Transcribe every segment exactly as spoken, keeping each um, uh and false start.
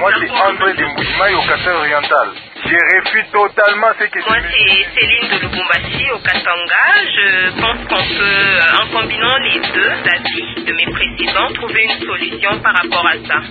Moi, c'est André de Mboujimaï au Katanga oriental. Je réfute totalement ce que tu Moi, c'est Céline de Lubumbashi au Katanga. Je pense qu'on peut, en combinant les deux avis de mes précédents, trouver une solution par rapport à ça.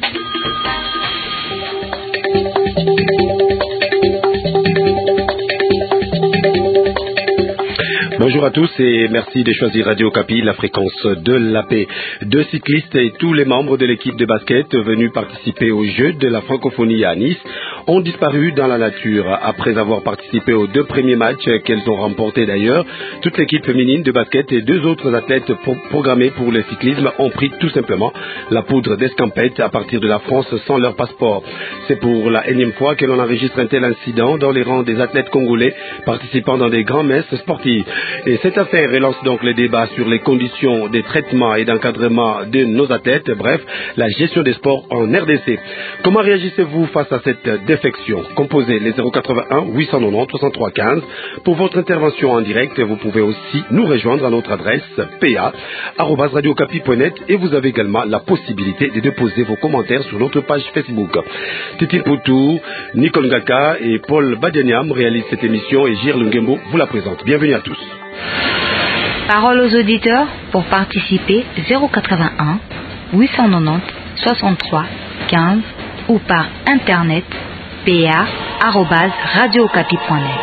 Bonjour à tous et merci de choisir Radio Okapi, la fréquence de la paix. Deux cyclistes et tous les membres de l'équipe de basket venus participer aux Jeux de la francophonie à Nice ont disparu dans la nature. Après avoir participé aux deux premiers matchs qu'elles ont remportés d'ailleurs, toute l'équipe féminine de basket et deux autres athlètes pro- programmés pour le cyclisme ont pris tout simplement la poudre d'escampette à partir de la France sans leur passeport. C'est pour la énième fois que l'on enregistre un tel incident dans les rangs des athlètes congolais participant dans des grands messes sportives. Et cette affaire relance donc le débat sur les conditions des traitements et d'encadrement de nos athlètes, bref, la gestion des sports en R D C. Comment réagissez-vous face à cette défection? Composez les zéro quatre-vingt-un huit cent quatre-vingt-dix soixante-trois quinze. Pour votre intervention en direct, vous pouvez aussi nous rejoindre à notre adresse p a arobase radio okapi point net et vous avez également la possibilité de déposer vos commentaires sur notre page Facebook. Titi Poutou, Nicole Ngaka et Paul Badianiam réalisent cette émission et Gilles Lungembo vous la présente. Bienvenue à tous. Parole aux auditeurs pour participer zéro quatre-vingt-un huit cent quatre-vingt-dix soixante-trois quinze ou par internet p a arobase radio okapi point net.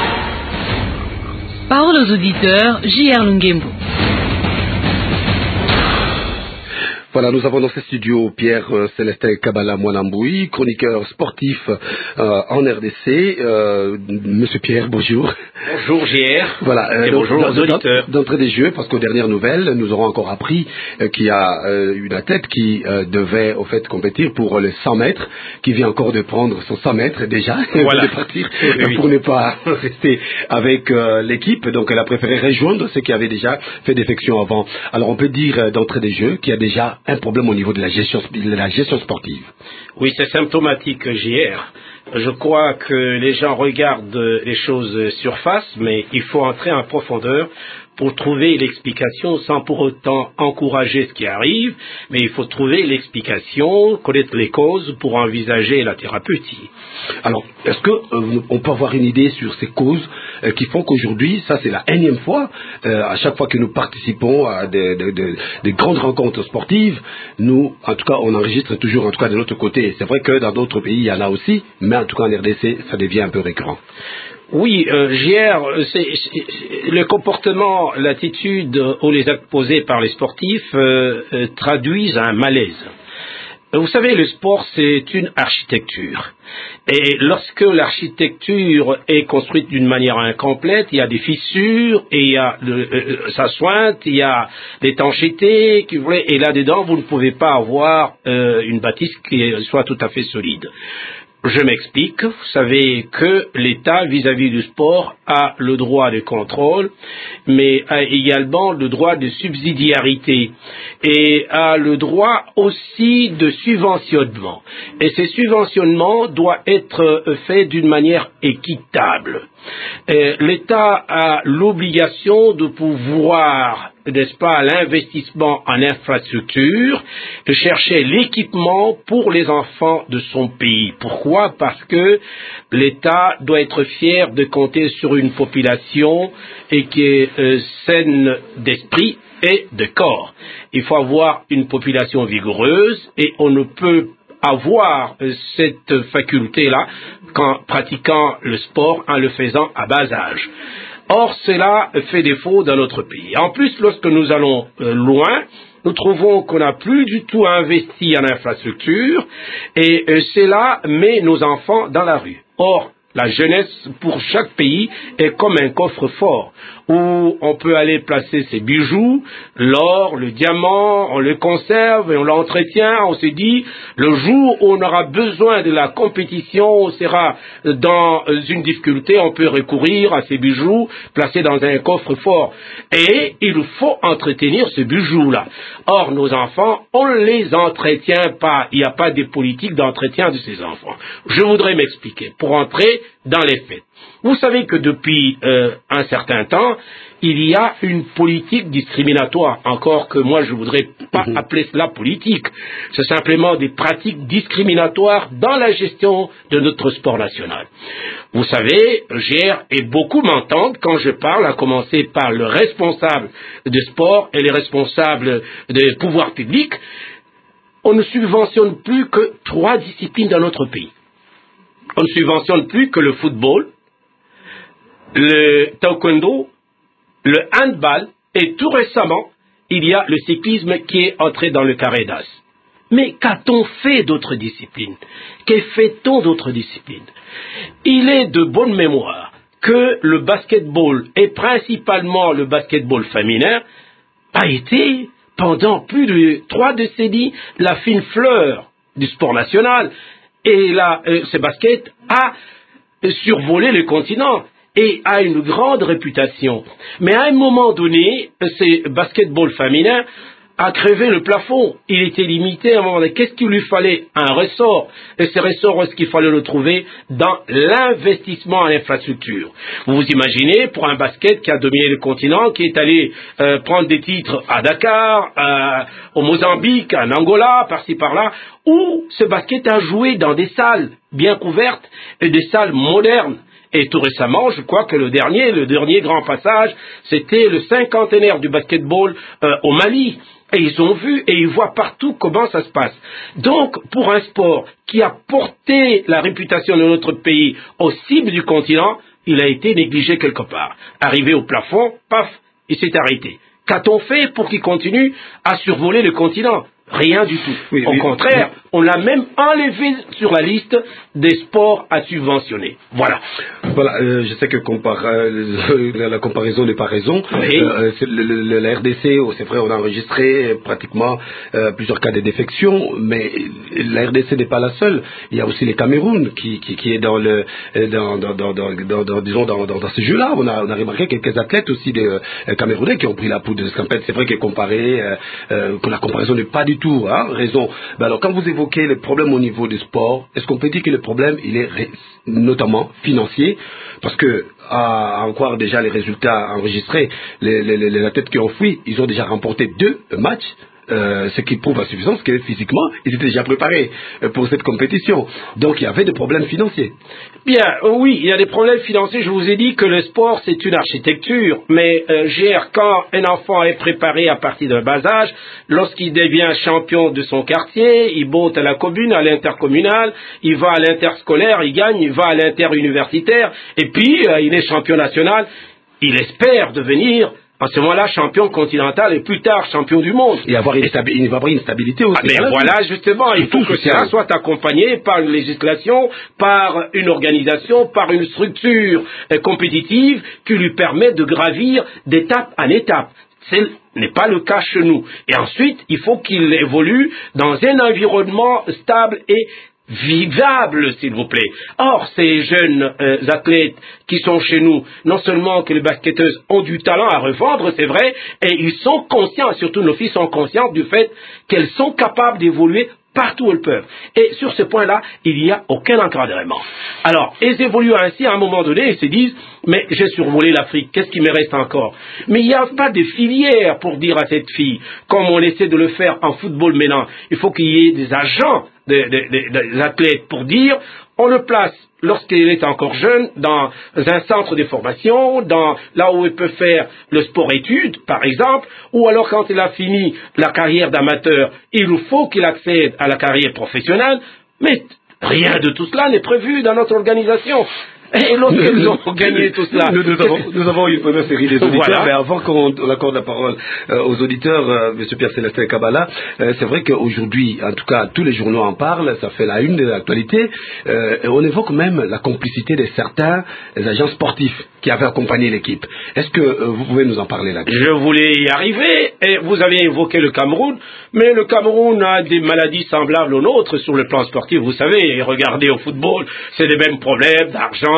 Parole aux auditeurs J R Lungembo. Voilà, nous avons dans ce studio Pierre euh, Célestin Kabala Mouanamboui, chroniqueur sportif euh, en R D C. Euh, Monsieur Pierre, bonjour. Bonjour J R. Voilà, euh, et donc, bonjour aux auditeurs. D'entrée des jeux, parce qu'aux dernières nouvelles, nous aurons encore appris euh, qu'il y a euh, une athlète qui euh, devait au fait compétir pour les cent mètres, qui vient encore de prendre son cent mètres déjà, voilà. de partir oui, oui. pour ne pas rester avec euh, l'équipe. Donc elle a préféré rejoindre ceux qui avaient déjà fait défection avant. Alors on peut dire euh, d'entrée des jeux qu'il y a déjà un problème au niveau de la gestion, de la gestion sportive. Oui, c'est symptomatique, J R. Je crois que les gens regardent les choses surface, mais il faut entrer en profondeur pour trouver l'explication sans pour autant encourager ce qui arrive, mais il faut trouver l'explication, connaître les causes pour envisager la thérapeutique. Alors, est-ce qu'on euh, peut avoir une idée sur ces causes euh, qui font qu'aujourd'hui, ça c'est la énième fois, euh, à chaque fois que nous participons à des, des, des, des grandes rencontres sportives, nous, en tout cas, on enregistre toujours, en tout cas de notre côté. C'est vrai que dans d'autres pays, il y en a aussi, mais en tout cas en R D C, ça devient un peu récurrent. Oui, euh, J R, c'est, c'est, le comportement, l'attitude ou les actes posés par les sportifs euh, euh, traduisent un malaise. Vous savez, le sport, c'est une architecture. Et lorsque l'architecture est construite d'une manière incomplète, il y a des fissures, et il y a le, euh, ça sointe, il y a l'étanchéité, et là-dedans, vous ne pouvez pas avoir euh, une bâtisse qui soit tout à fait solide. Je m'explique. Vous savez que l'État, vis-à-vis du sport, a le droit de contrôle, mais a également le droit de subsidiarité et a le droit aussi de subventionnement. Et ces subventionnements doivent être faits d'une manière équitable. Et l'État a l'obligation de pouvoir, n'est-ce pas, l'investissement en infrastructure, de chercher l'équipement pour les enfants de son pays. Pourquoi? Parce que l'État doit être fier de compter sur une population et qui est euh, saine d'esprit et de corps. Il faut avoir une population vigoureuse et on ne peut avoir cette faculté-là qu'en pratiquant le sport, en le faisant à bas âge. Or, cela fait défaut dans notre pays. En plus, lorsque nous allons euh, loin, nous trouvons qu'on n'a plus du tout investi en infrastructure et euh, cela met nos enfants dans la rue. Or, la jeunesse pour chaque pays est comme un coffre-fort où on peut aller placer ses bijoux, l'or, le diamant, on le conserve et on l'entretient. On se dit, le jour où on aura besoin de la compétition, on sera dans une difficulté, on peut recourir à ces bijoux placés dans un coffre-fort. Et il faut entretenir ce bijou-là. Or, nos enfants, on ne les entretient pas. Il n'y a pas de politique d'entretien de ces enfants. Je voudrais m'expliquer. Pour entrer dans les faits. Vous savez que depuis euh, un certain temps, il y a une politique discriminatoire, encore que moi je ne voudrais pas mmh. appeler cela politique. C'est simplement des pratiques discriminatoires dans la gestion de notre sport national. Vous savez, G R et beaucoup m'entendent quand je parle, à commencer par le responsable de sport et les responsables des pouvoirs publics. On ne subventionne plus que trois disciplines dans notre pays. On ne subventionne plus que le football, le taekwondo, le handball, et tout récemment, il y a le cyclisme qui est entré dans le carré d'as. Mais qu'a-t-on fait d'autres disciplines? Que fait-on d'autres disciplines? Il est de bonne mémoire que le basketball, et principalement le basketball féminin, a été, pendant plus de trois décennies, la fine fleur du sport national. Et là, euh, ce basket a survolé le continent et a une grande réputation. Mais à un moment donné, ce basketball féminin a crevé le plafond. Il était limité à un moment donné. Qu'est-ce qu'il lui fallait? Un ressort. Et ce ressort, est-ce qu'il fallait le trouver dans l'investissement en infrastructure? Vous vous imaginez, pour un basket qui a dominé le continent, qui est allé euh, prendre des titres à Dakar, à, au Mozambique, en Angola, par-ci par-là, où ce basket a joué dans des salles bien couvertes et des salles modernes. Et tout récemment, je crois que le dernier, le dernier grand passage, c'était le cinquantenaire du basketball euh, au Mali. Et ils ont vu et ils voient partout comment ça se passe. Donc, pour un sport qui a porté la réputation de notre pays aux cibles du continent, il a été négligé quelque part. Arrivé au plafond, paf, il s'est arrêté. Qu'a-t-on fait pour qu'il continue à survoler le continent? Rien du tout. Oui, Au oui, contraire, oui. on l'a même enlevé sur la liste des sports à subventionner. Voilà. Voilà, euh, je sais que compara- euh, la comparaison n'est pas raison. Oui. Euh, c'est le, le, la R D C, oh, c'est vrai, on a enregistré pratiquement euh, plusieurs cas de défection, mais la R D C n'est pas la seule. Il y a aussi les Cameroun qui, qui, qui est dans le, dans, dans, dans, dans, dans, dans disons dans, dans, dans ce jeu-là. On a, on a remarqué quelques athlètes aussi des euh, Camerounais qui ont pris la poudre de scampette. C'est vrai que comparé, euh, euh, que la comparaison n'est pas du tout, hein, raison. Ben alors, quand vous évoquez les problèmes au niveau du sport, est-ce qu'on peut dire que le problème, il est ré- notamment financier? Parce que, à, à en croire déjà les résultats enregistrés, les, les, les, les athlètes qui ont fui, ils ont déjà remporté deux matchs. Euh, ce qui prouve à suffisance que physiquement, ils étaient déjà préparés euh, pour cette compétition. Donc il y avait des problèmes financiers. Bien, oui, il y a des problèmes financiers. Je vous ai dit que le sport, c'est une architecture. Mais euh, G R, quand un enfant est préparé à partir d'un bas âge, lorsqu'il devient champion de son quartier, il monte à la commune, à l'intercommunal, il va à l'interscolaire, il gagne, il va à l'interuniversitaire, et puis euh, il est champion national. Il espère devenir à ce moment-là champion continental et plus tard champion du monde. Et avoir une, stabi- il va avoir une stabilité aussi. Ah, mais voilà, justement, il faut que cela soit accompagné par une législation, par une organisation, par une structure euh, compétitive qui lui permet de gravir d'étape en étape. Ce n'est pas le cas chez nous. Et ensuite, il faut qu'il évolue dans un environnement stable et vivable, s'il vous plaît. Or, ces jeunes euh, athlètes qui sont chez nous, non seulement que les basketteuses ont du talent à revendre, c'est vrai, et ils sont conscients, surtout nos filles sont conscientes du fait qu'elles sont capables d'évoluer partout où elles peuvent. Et sur ce point-là, il n'y a aucun encadrement. Alors, elles évoluent ainsi à un moment donné et se disent, mais j'ai survolé l'Afrique, qu'est-ce qui me reste encore? Mais il n'y a pas de filière pour dire à cette fille, comme on essaie de le faire en football maintenant. Il faut qu'il y ait des agents, des, des, des, des athlètes pour dire, on le place lorsqu'il est encore jeune dans un centre de formation, dans là où il peut faire le sport-études, par exemple, ou alors quand il a fini la carrière d'amateur, il faut qu'il accède à la carrière professionnelle, mais rien de tout cela n'est prévu dans notre organisation. Et lorsqu'ils ont gagné tout cela... Nous, nous, avons, nous avons une première série des auditeurs, voilà. Mais avant qu'on on accorde la parole euh, aux auditeurs, euh, M. Pierre-Célestin Kabala, euh, c'est vrai qu'aujourd'hui, en tout cas, tous les journaux en parlent, ça fait la une de l'actualité, euh, et on évoque même la complicité de certains agents sportifs qui avaient accompagné l'équipe. Est-ce que euh, vous pouvez nous en parler là? Je voulais y arriver, et vous avez évoqué le Cameroun, mais le Cameroun a des maladies semblables aux nôtres sur le plan sportif, vous savez, regardez au football, c'est les mêmes problèmes d'argent,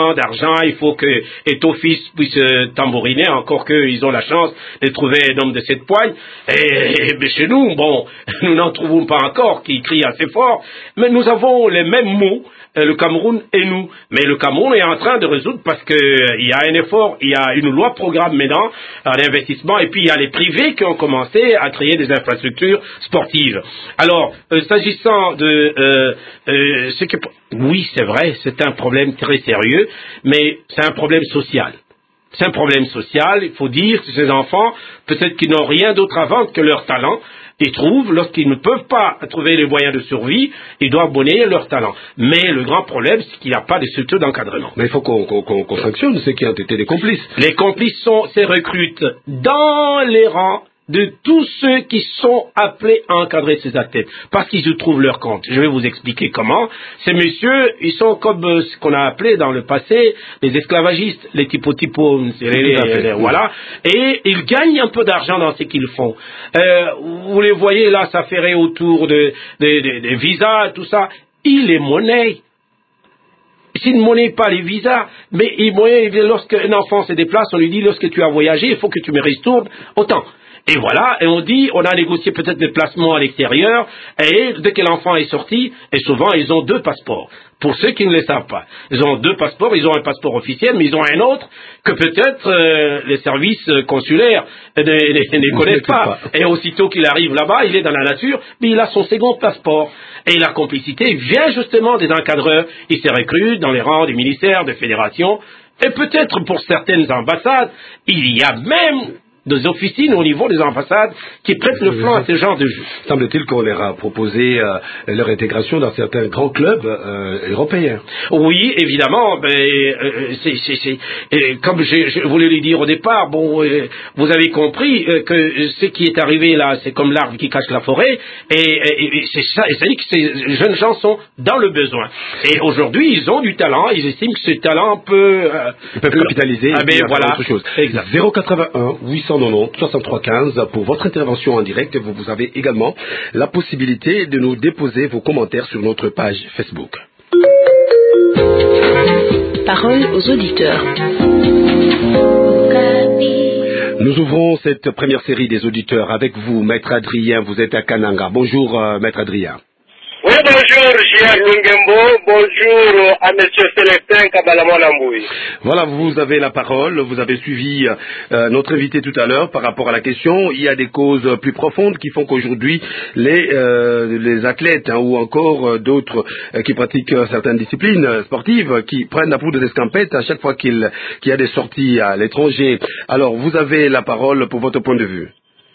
besoin d'argent, il faut que Étofis puisse euh, tambouriner, encore qu'ils ont la chance de trouver un homme de cette poigne. Et, et chez nous, bon, nous n'en trouvons pas encore qui crient assez fort, mais nous avons les mêmes mots, euh, le Cameroun et nous. Mais le Cameroun est en train de résoudre parce que euh, il y a un effort, il y a une loi programme maintenant, un investissement, et puis il y a les privés qui ont commencé à créer des infrastructures sportives. Alors, euh, s'agissant de euh, euh, ce que... Oui, c'est vrai, c'est un problème très sérieux, mais c'est un problème social. C'est un problème social, il faut dire que ces enfants, peut-être qu'ils n'ont rien d'autre à vendre que leur talent, ils trouvent, lorsqu'ils ne peuvent pas trouver les moyens de survie, ils doivent monnayer leur talent. Mais le grand problème, c'est qu'il n'y a pas de structure d'encadrement. Mais il faut qu'on qu'on, qu'on, qu'on sanctionne ceux qui ont été des complices. Les complices sont ces recrutes dans les rangs de tous ceux qui sont appelés à encadrer ces athlètes, parce qu'ils y trouvent leur compte. Je vais vous expliquer comment. Ces messieurs, ils sont comme euh, ce qu'on a appelé dans le passé les esclavagistes, les typo-typo, voilà, et ils gagnent un peu d'argent dans ce qu'ils font. Euh, vous les voyez là, s'affairer autour de, de, de, de visas, tout ça, ils les monnaient. S'ils ne monnaient pas les visas, mais ils monnaient, lorsqu'un enfant se déplace, on lui dit, lorsque tu as voyagé, il faut que tu me ristournes autant. Et voilà, et on dit, on a négocié peut-être des placements à l'extérieur, et dès que l'enfant est sorti, et souvent ils ont deux passeports. Pour ceux qui ne le savent pas, ils ont deux passeports, ils ont un passeport officiel, mais ils ont un autre que peut-être euh, les services consulaires ne, ne, ne connaissent pas. pas. Et aussitôt qu'il arrive là-bas, il est dans la nature, mais il a son second passeport. Et la complicité vient justement des encadreurs. Ils se recrutent dans les rangs des ministères, des fédérations, et peut-être pour certaines ambassades, il y a même des officines au niveau des ambassades qui prêtent le flanc à ce genre de jeu. Semble-t-il qu'on leur a proposé euh, leur intégration dans certains grands clubs euh, européens. Oui, évidemment. Ben, euh, c'est, c'est, c'est, euh, comme je, je voulais le dire au départ, bon, euh, vous avez compris euh, que ce qui est arrivé là, c'est comme l'arbre qui cache la forêt, et, et, et c'est ça. Et ça dit que ces jeunes gens sont dans le besoin. Et aujourd'hui, ils ont du talent. Ils estiment que ce talent peut euh, ils peuvent capitaliser. Ah ben voilà. Autre chose. Exact. zéro quatre-vingt-un huit cent quatre-vingt-dix soixante-trois quinze pour votre intervention en direct. Vous, vous avez également la possibilité de nous déposer vos commentaires sur notre page Facebook. Parole aux auditeurs. Nous ouvrons cette première série des auditeurs avec vous, Maître Adrien. Vous êtes à Kananga. Bonjour, euh, Maître Adrien. Oui, bonjour, J R Lungembo. Bonjour à M. Célestin Kabalamolamboui. Voilà, vous avez la parole. Vous avez suivi euh, notre invité tout à l'heure par rapport à la question. Il y a des causes plus profondes qui font qu'aujourd'hui, les, euh, les athlètes hein, ou encore euh, d'autres euh, qui pratiquent euh, certaines disciplines sportives qui prennent la poudre d'escampette à chaque fois qu'il, qu'il y a des sorties à l'étranger. Alors, vous avez la parole pour votre point de vue.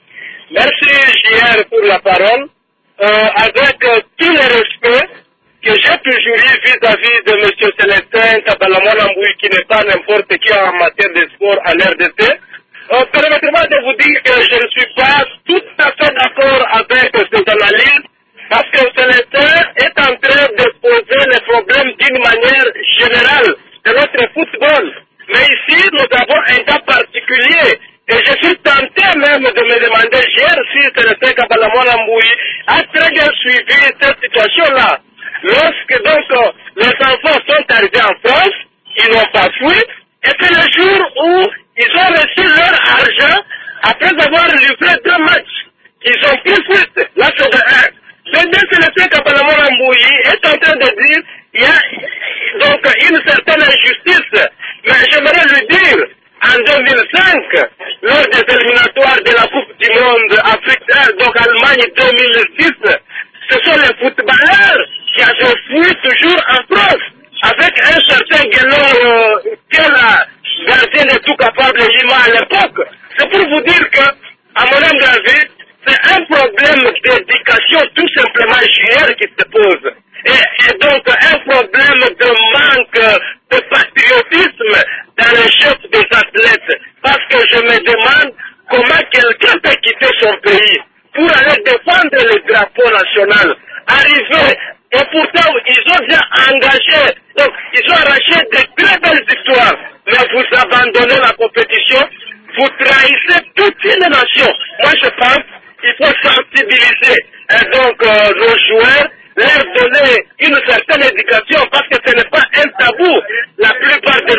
Merci, J R, pour la parole. Euh, avec euh, tout le respect que j'ai toujours eu vis-à-vis de M. Célestin Kabalamolamboui, qui n'est pas n'importe qui en matière de sport à l'R D C, euh, permettez-moi de vous dire que je ne suis pas tout à fait d'accord avec cette analyse, parce que Célestin est en train de poser les problèmes d'une manière générale de notre football. Mais ici, nous avons un cas particulier. Et je suis tenté même de me demander, hier, si Célestin Kabalamolamboui a très bien suivi cette situation-là. Lorsque donc les enfants sont arrivés en France, ils n'ont pas fui, et c'est le jour où ils ont reçu leur argent après avoir livré deux matchs. Ils ont pris fuite. Là, c'est de un. Le deux, Célestin Kabalamolamboui est en train de dire il y a donc une certaine injustice. Mais j'aimerais lui dire, en deux mille cinq, lors des éliminatoires de la Coupe du Monde Afrique, donc Allemagne deux mille six, ce sont les footballeurs qui avaient fui toujours en France, avec un certain Guélon, euh, quel gardien de tout capable Lima à l'époque. C'est pour vous dire que, à mon humble avis, c'est un problème d'éducation tout simplement junior qui se pose. Et, et donc un problème de manque de patriotisme dans les chefs des athlètes. Parce que je me demande comment quelqu'un peut quitter son pays pour aller défendre le drapeau national. Arriver, et pourtant ils ont bien engagé, donc ils ont arraché de très belles victoires. Mais vous abandonnez la compétition, vous trahissez toute une nation. Moi je pense qu'il faut sensibiliser et donc euh, nos joueurs, leur donner une certaine éducation parce que ce n'est pas un tabou. La plupart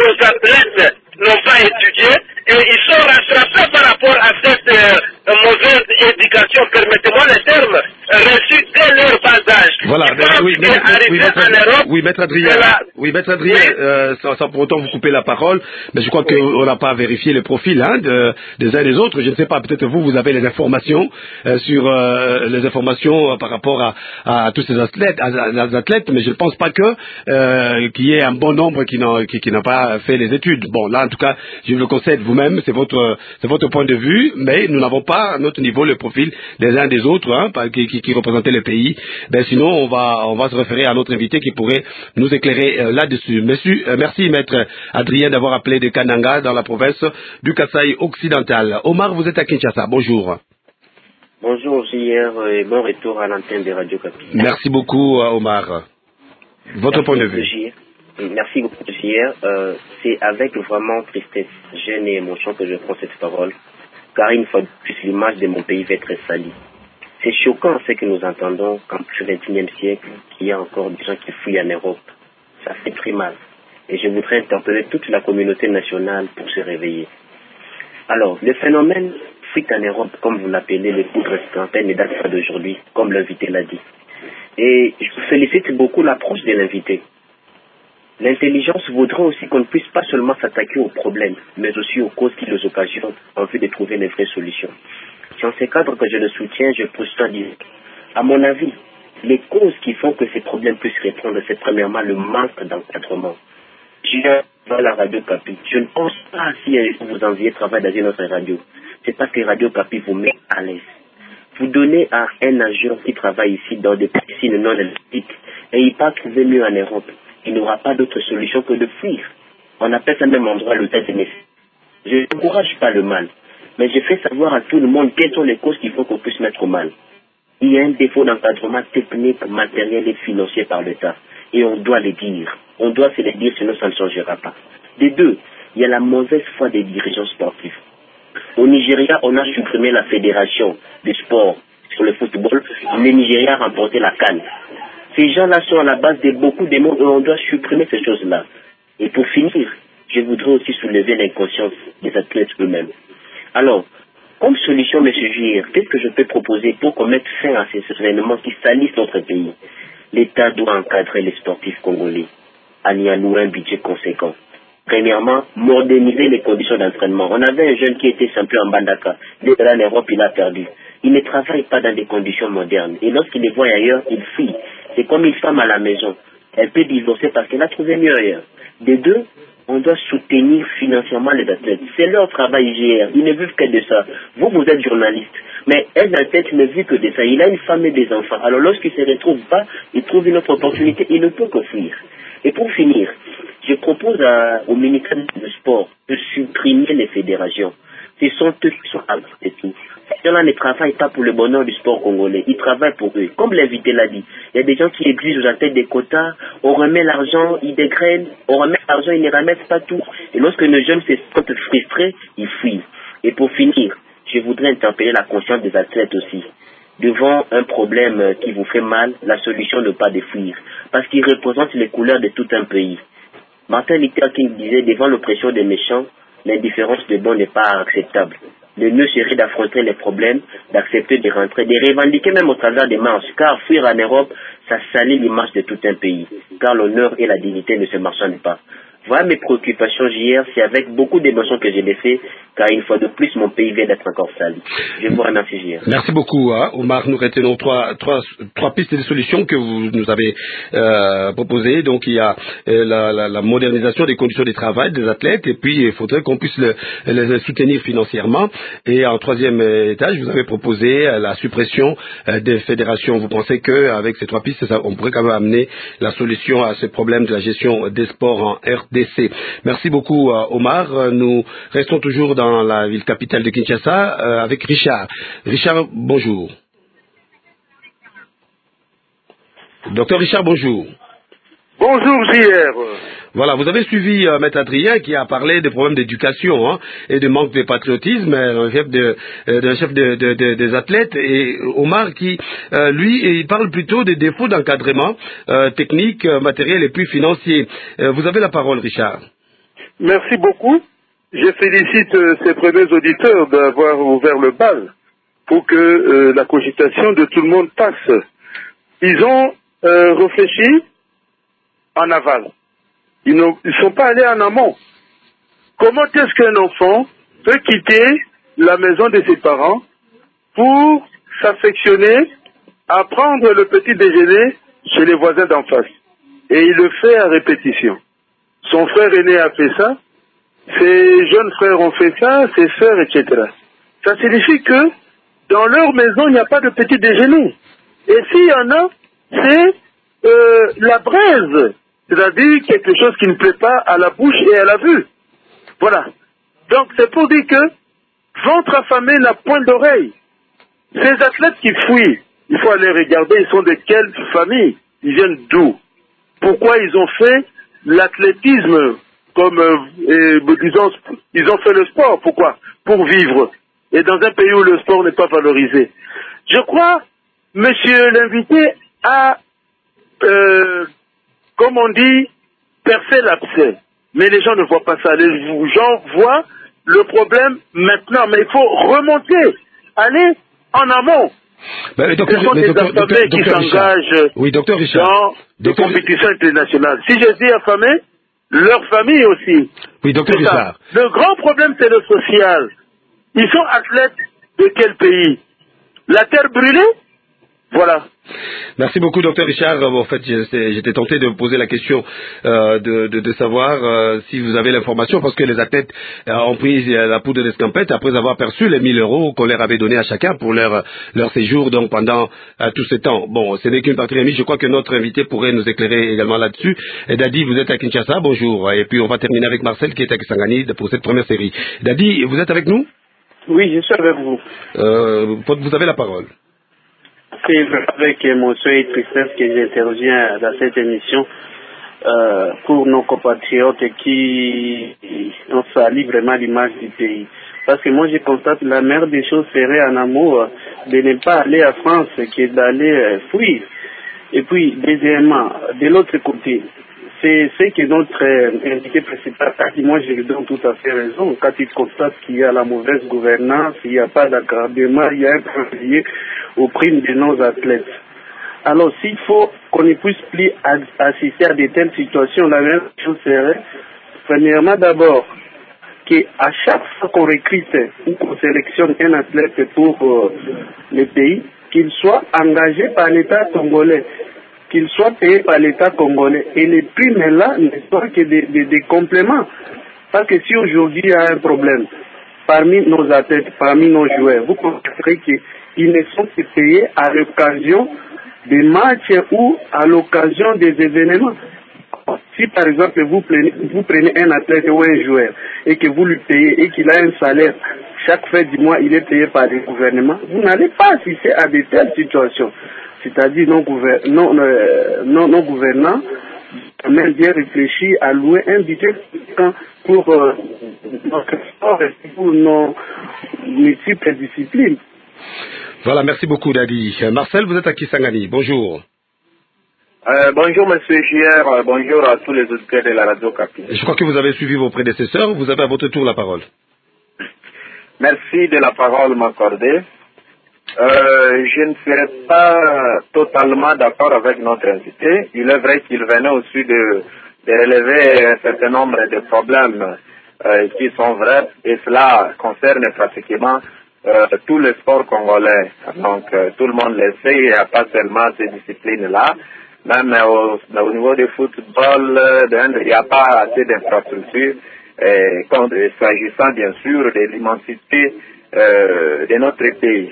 oui, qui est arrivé oui, maître, en Europe. oui, maître Adrien, la... oui, maître Adrien, oui. euh, sans, sans pour autant vous couper la parole, mais je crois oui. qu'on n'a pas vérifié le profil hein, de, des uns et des autres. Je ne sais pas, peut-être vous, vous avez les informations euh, sur euh, les informations euh, par rapport à, à tous ces athlètes, à, à, à athlètes, mais je ne pense pas que euh, qu'il y ait un bon nombre qui n'a qui, qui n'a pas fait les études. Bon, là, en tout cas, je vous le concède vous-même, c'est votre c'est votre point de vue, mais nous n'avons pas à notre niveau le profil des uns des autres hein, qui, qui, qui représentaient le pays. Ben sinon, on va on va se référer à notre invité qui pourrait nous éclairer euh, là-dessus. Monsieur, euh, merci maître Adrien d'avoir appelé de Kananga dans la province du Kasaï occidental. Omar, vous êtes à Kinshasa. Bonjour. Bonjour J R et bon retour à l'antenne de Radio Capi. Merci beaucoup Omar. Votre Merci point de vue. J R. Merci beaucoup J R. Euh, c'est avec vraiment tristesse, gêne et émotion que je prends cette parole, car une fois de plus l'image de mon pays va être salie. C'est choquant ce que nous entendons qu'en plus vingt et unième siècle, qu'il y a encore des gens qui fuient en Europe. Ça fait très mal. Et je voudrais interpeller toute la communauté nationale pour se réveiller. Alors, le phénomène fuite en Europe, comme vous l'appelez, les poudres escarpées, ne date pas d'aujourd'hui, comme l'invité l'a dit. Et je félicite beaucoup l'approche de l'invité. L'intelligence voudrait aussi qu'on ne puisse pas seulement s'attaquer aux problèmes, mais aussi aux causes qui les occasionnent, en vue de trouver les vraies solutions. C'est en ce cadre que je le soutiens, je pousse à dire. À mon avis, les causes qui font que ces problèmes puissent répondre, c'est premièrement le manque d'encadrement. Je viens dans la radio Capi. Je ne pense pas si vous enviez travailler dans une autre radio. C'est parce que Radio Capi vous met à l'aise. Vous donnez à un agent qui travaille ici dans des piscines non électriques et il part trouver mieux en Europe. Il n'aura pas d'autre solution que de fuir. On appelle ça même endroit le tête de mes. Je n'encourage pas le mal, mais je fais savoir à tout le monde quelles sont les causes qu'il faut qu'on puisse mettre au mal. Il y a un défaut d'encadrement technique, matériel et financier par l'État. Et on doit le dire. On doit se le dire, sinon ça ne changera pas. De deux, il y a la mauvaise foi des dirigeants sportifs. Au Nigeria, on a supprimé la fédération de sport sur le football. Le Nigeria a remporté la CAN. Ces gens-là sont à la base de beaucoup de monde et on doit supprimer ces choses-là. Et pour finir, je voudrais aussi soulever l'inconscience des athlètes eux-mêmes. Alors, comme solution, M. J R, qu'est-ce que je peux proposer pour qu'on mette fin à ces événements qui salissent notre pays? L'État doit encadrer les sportifs congolais en y allouant un budget conséquent. Premièrement, moderniser les conditions d'entraînement. On avait un jeune qui était champion en Bandaka. Dès que là, l'Europe, il a perdu. Il ne travaille pas dans des conditions modernes. Et lorsqu'il les voit ailleurs, il fuit. C'est comme une femme à la maison. Elle peut divorcer parce qu'elle a trouvé mieux ailleurs. De deux, on doit soutenir financièrement les athlètes. C'est leur travail G R. Ils ne vivent que de ça. Vous, vous êtes journaliste. Mais un athlète ne vit que de ça. Il a une femme et des enfants. Alors lorsqu'il ne se retrouve pas, il trouve une autre opportunité. Il ne peut que fuir. Et pour finir, je propose à, au ministère du Sport de supprimer les fédérations. Ce sont eux qui sont à de tout. Ces gens-là ne travaillent pas pour le bonheur du sport congolais. Ils travaillent pour eux. Comme l'invité l'a dit, il y a des gens qui exigent aux athlètes des quotas. On remet l'argent, ils dégrainent. On remet l'argent, ils ne remettent pas tout. Et lorsque nos jeunes se sentent frustrés, ils fuient. Et pour finir, je voudrais interpeller la conscience des athlètes aussi. Devant un problème qui vous fait mal, la solution n'est pas de fuir. Parce qu'il représente les couleurs de tout un pays. Martin Luther King disait, devant l'oppression des méchants, l'indifférence des bons n'est pas acceptable. Le mieux serait d'affronter les problèmes, d'accepter de rentrer, de revendiquer même au travers des marches. Car fuir en Europe, ça salit l'image de tout un pays. Car l'honneur et la dignité ne se marchandent pas. Voilà mes préoccupations J R, c'est avec beaucoup d'émotion que je l'ai fait, car une fois de plus, mon pays vient d'être encore sali. Je vous remercie J R. Merci beaucoup, hein, Omar. Nous retenons trois, trois, trois pistes de solutions que vous nous avez euh, proposées. Donc, il y a euh, la, la, la modernisation des conditions de travail des athlètes, et puis il faudrait qu'on puisse le, les soutenir financièrement. Et en troisième étage, vous avez proposé euh, la suppression euh, des fédérations. Vous pensez qu'avec ces trois pistes, ça, on pourrait quand même amener la solution à ce problème de la gestion des sports en R D C. Merci beaucoup, euh, Omar. Nous restons toujours dans la ville capitale de Kinshasa euh, avec Richard. Richard, bonjour. Docteur Richard, bonjour. Bonjour, J R. Voilà, vous avez suivi euh, Maître Adrien qui a parlé des problèmes d'éducation hein, et de manque de patriotisme, un chef, de, euh, d'un chef de, de, de, des athlètes, et Omar qui, euh, lui, il parle plutôt des défauts d'encadrement euh, technique, euh, matériel et puis financier. Euh, vous avez la parole, Richard. Merci beaucoup. Je félicite euh, ces premiers auditeurs d'avoir ouvert le bal pour que euh, la cogitation de tout le monde passe. Ils ont euh, réfléchi en aval. Ils ne sont pas allés en amont. Comment est-ce qu'un enfant peut quitter la maison de ses parents pour s'affectionner à prendre le petit déjeuner chez les voisins d'en face? Et il le fait à répétition. Son frère aîné a fait ça, ses jeunes frères ont fait ça, ses sœurs, et cetera. Ça signifie que dans leur maison, il n'y a pas de petit déjeuner. Et s'il y en a, c'est euh, la braise, c'est-à-dire quelque chose qui ne plaît pas à la bouche et à la vue. Voilà. Donc c'est pour dire que ventre affamé n'a point d'oreille. Ces athlètes qui fuient, il faut aller regarder, ils sont de quelle famille, ils viennent d'où, pourquoi ils ont fait l'athlétisme comme, euh, et, disons, ils ont fait le sport, pourquoi? Pour vivre. Et dans un pays où le sport n'est pas valorisé. Je crois, monsieur l'invité a, euh, comme on dit, percé l'abcès. Mais les gens ne voient pas ça. Les gens voient le problème maintenant. Mais il faut remonter, aller en amont. Ben, docteur, Ce sont des docteur, affamés docteur, qui docteur s'engagent oui, docteur Richard. dans des compétitions internationales. Si je dis affamés, leur famille aussi. Oui, docteur Richard. Le grand problème, c'est le social. Ils sont athlètes de quel pays? La terre brûlée? Voilà. Merci beaucoup, docteur Richard. En fait, j'étais tenté de vous poser la question euh, de, de, de savoir euh, si vous avez l'information, parce que les athlètes euh, ont pris la poudre d'escampette après avoir perçu les mille euros qu'on leur avait donnés à chacun pour leur, leur séjour donc pendant euh, tout ce temps. Bon, ce n'est qu'une partie remise. Je crois que notre invité pourrait nous éclairer également là-dessus. Et Dadi, vous êtes à Kinshasa, bonjour. Et puis on va terminer avec Marcel qui est à Kisangani pour cette première série. Dadi, vous êtes avec nous? Oui, je suis avec vous. Euh, vous avez la parole. C'est avec émotion et tristesse que j'interviens dans cette émission euh, pour nos compatriotes qui ont sali vraiment l'image du pays. Parce que moi je constate que la meilleure des choses serait en amour de ne pas aller à France que d'aller euh, fuir. Et puis, deuxièmement, de l'autre côté, c'est ce que notre euh, invité principal a dit. Moi, je lui donne tout à fait raison. Quand il constate qu'il y a la mauvaise gouvernance, il n'y a pas d'accordement, il y a un problème au prime de nos athlètes. Alors, s'il faut qu'on ne puisse plus assister à de telles situations, la même chose serait, premièrement, d'abord, qu'à chaque fois qu'on recrute ou qu'on sélectionne un athlète pour euh, le pays, qu'il soit engagé par l'État congolais, qu'il soit payé par l'État congolais. Et les primes là ne sont que des, des, des compléments. Parce que si aujourd'hui il y a un problème parmi nos athlètes, parmi nos joueurs, vous constaterez qu'ils ne sont que payés à l'occasion des matchs ou à l'occasion des événements. Si par exemple vous prenez, vous prenez un athlète ou un joueur et que vous lui payez et qu'il a un salaire, chaque fin du mois il est payé par le gouvernement, vous n'allez pas assister à de telles situations. C'est-à-dire nos, gouver non, euh, non, nos gouvernants ont même bien réfléchi à louer un budget pour euh, notre sport et pour nos multiples disciplines. Voilà, merci beaucoup Dadi. Marcel, vous êtes à Kisangani, bonjour. Euh, bonjour Monsieur J R, bonjour à tous les auditeurs de la radio Capi. Je crois que vous avez suivi vos prédécesseurs, vous avez à votre tour la parole. Merci de la parole m'accorder. Euh, je ne serais pas totalement d'accord avec notre invité. Il est vrai qu'il venait aussi de, de relever un certain nombre de problèmes euh, qui sont vrais et cela concerne pratiquement euh, tous les sports congolais. Donc euh, tout le monde le sait, il n'y a pas seulement ces disciplines-là. Même au, au niveau du football, il n'y a pas assez d'infrastructures, s'agissant bien sûr de l'immensité euh, de notre pays.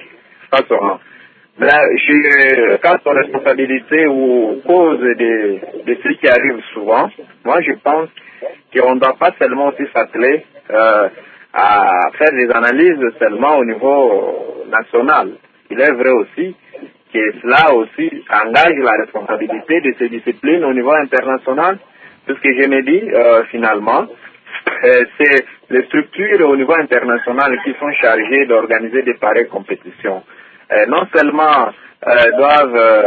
Là, je, quant aux responsabilités ou aux causes de, de ce qui arrive souvent, moi je pense qu'on ne doit pas seulement aussi s'atteler euh, à faire des analyses seulement au niveau national. Il est vrai aussi que cela aussi engage la responsabilité de ces disciplines au niveau international. C'est ce que je me dis euh, finalement. Euh, c'est les structures au niveau international qui sont chargées d'organiser des pareilles compétitions. Euh, non seulement euh, doivent euh,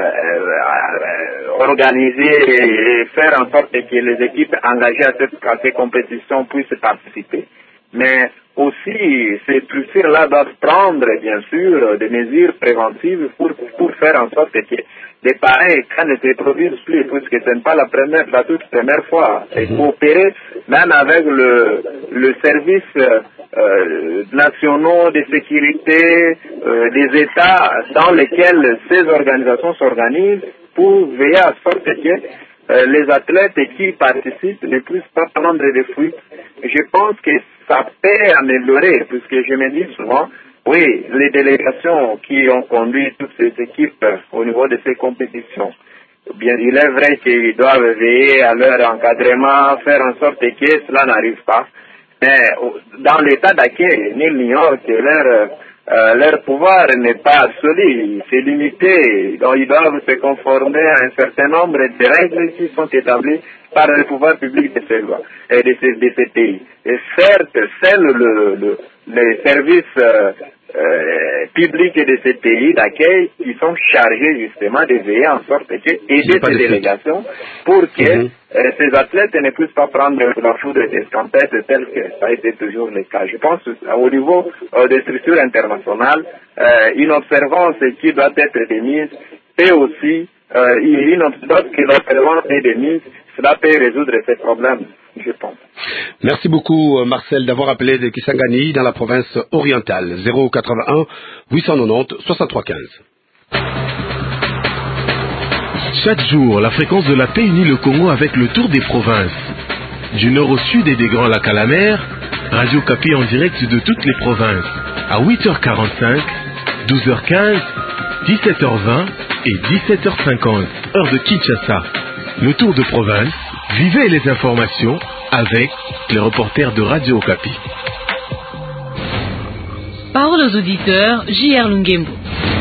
euh, organiser et faire en sorte que les équipes engagées à, cette, à ces compétitions puissent participer, Mais aussi, ces structures-là doivent prendre, bien sûr, des mesures préventives pour, pour faire en sorte que des pareils cas ne se produisent plus, puisque ce n'est pas la première, la toute première fois. Et coopérer même avec le, le service euh, nationaux de sécurité euh, des États dans lesquels ces organisations s'organisent pour veiller à sorte que euh, les athlètes qui participent ne puissent pas prendre des fuites. Je pense que ça peut améliorer, puisque je me dis souvent, oui, les délégations qui ont conduit toutes ces équipes au niveau de ces compétitions, bien, il est vrai qu'ils doivent veiller à leur encadrement, faire en sorte que cela n'arrive pas. Mais dans l'état d'accueil, nul n'ignore que leur, euh, leur pouvoir n'est pas absolu, c'est limité. Donc ils doivent se conformer à un certain nombre de règles qui sont établies par le pouvoir public de ces lois et de ces, de ces pays. Et certes, c'est le, le, les services euh, euh, publics de ces pays d'accueil qui sont chargés justement de veiller en sorte que aider ces délégations pour que mm-hmm. euh, ces athlètes ne puissent pas prendre la foudre d'escampette tel que ça a été toujours le cas. Je pense au niveau euh, des structures internationales, euh, une observance qui doit être démise et aussi euh, une observance que l'observance est démise, cela peut résoudre ces problèmes, je pense. Merci beaucoup Marcel d'avoir appelé de Kisangani dans la province orientale. zéro quatre-vingt-un huit cent quatre-vingt-dix soixante-trois quinze. Chaque jour, la fréquence de la paix unit le Congo avec le tour des provinces. Du nord au sud et des Grands Lacs à la mer, Radio Kapi en direct de toutes les provinces. À huit heures quarante-cinq, douze heures quinze, dix-sept heures vingt et dix-sept heures cinquante, heure de Kinshasa. Le tour de province, vivez les informations avec les reporters de Radio Okapi. Parole aux auditeurs, J R Lungembo.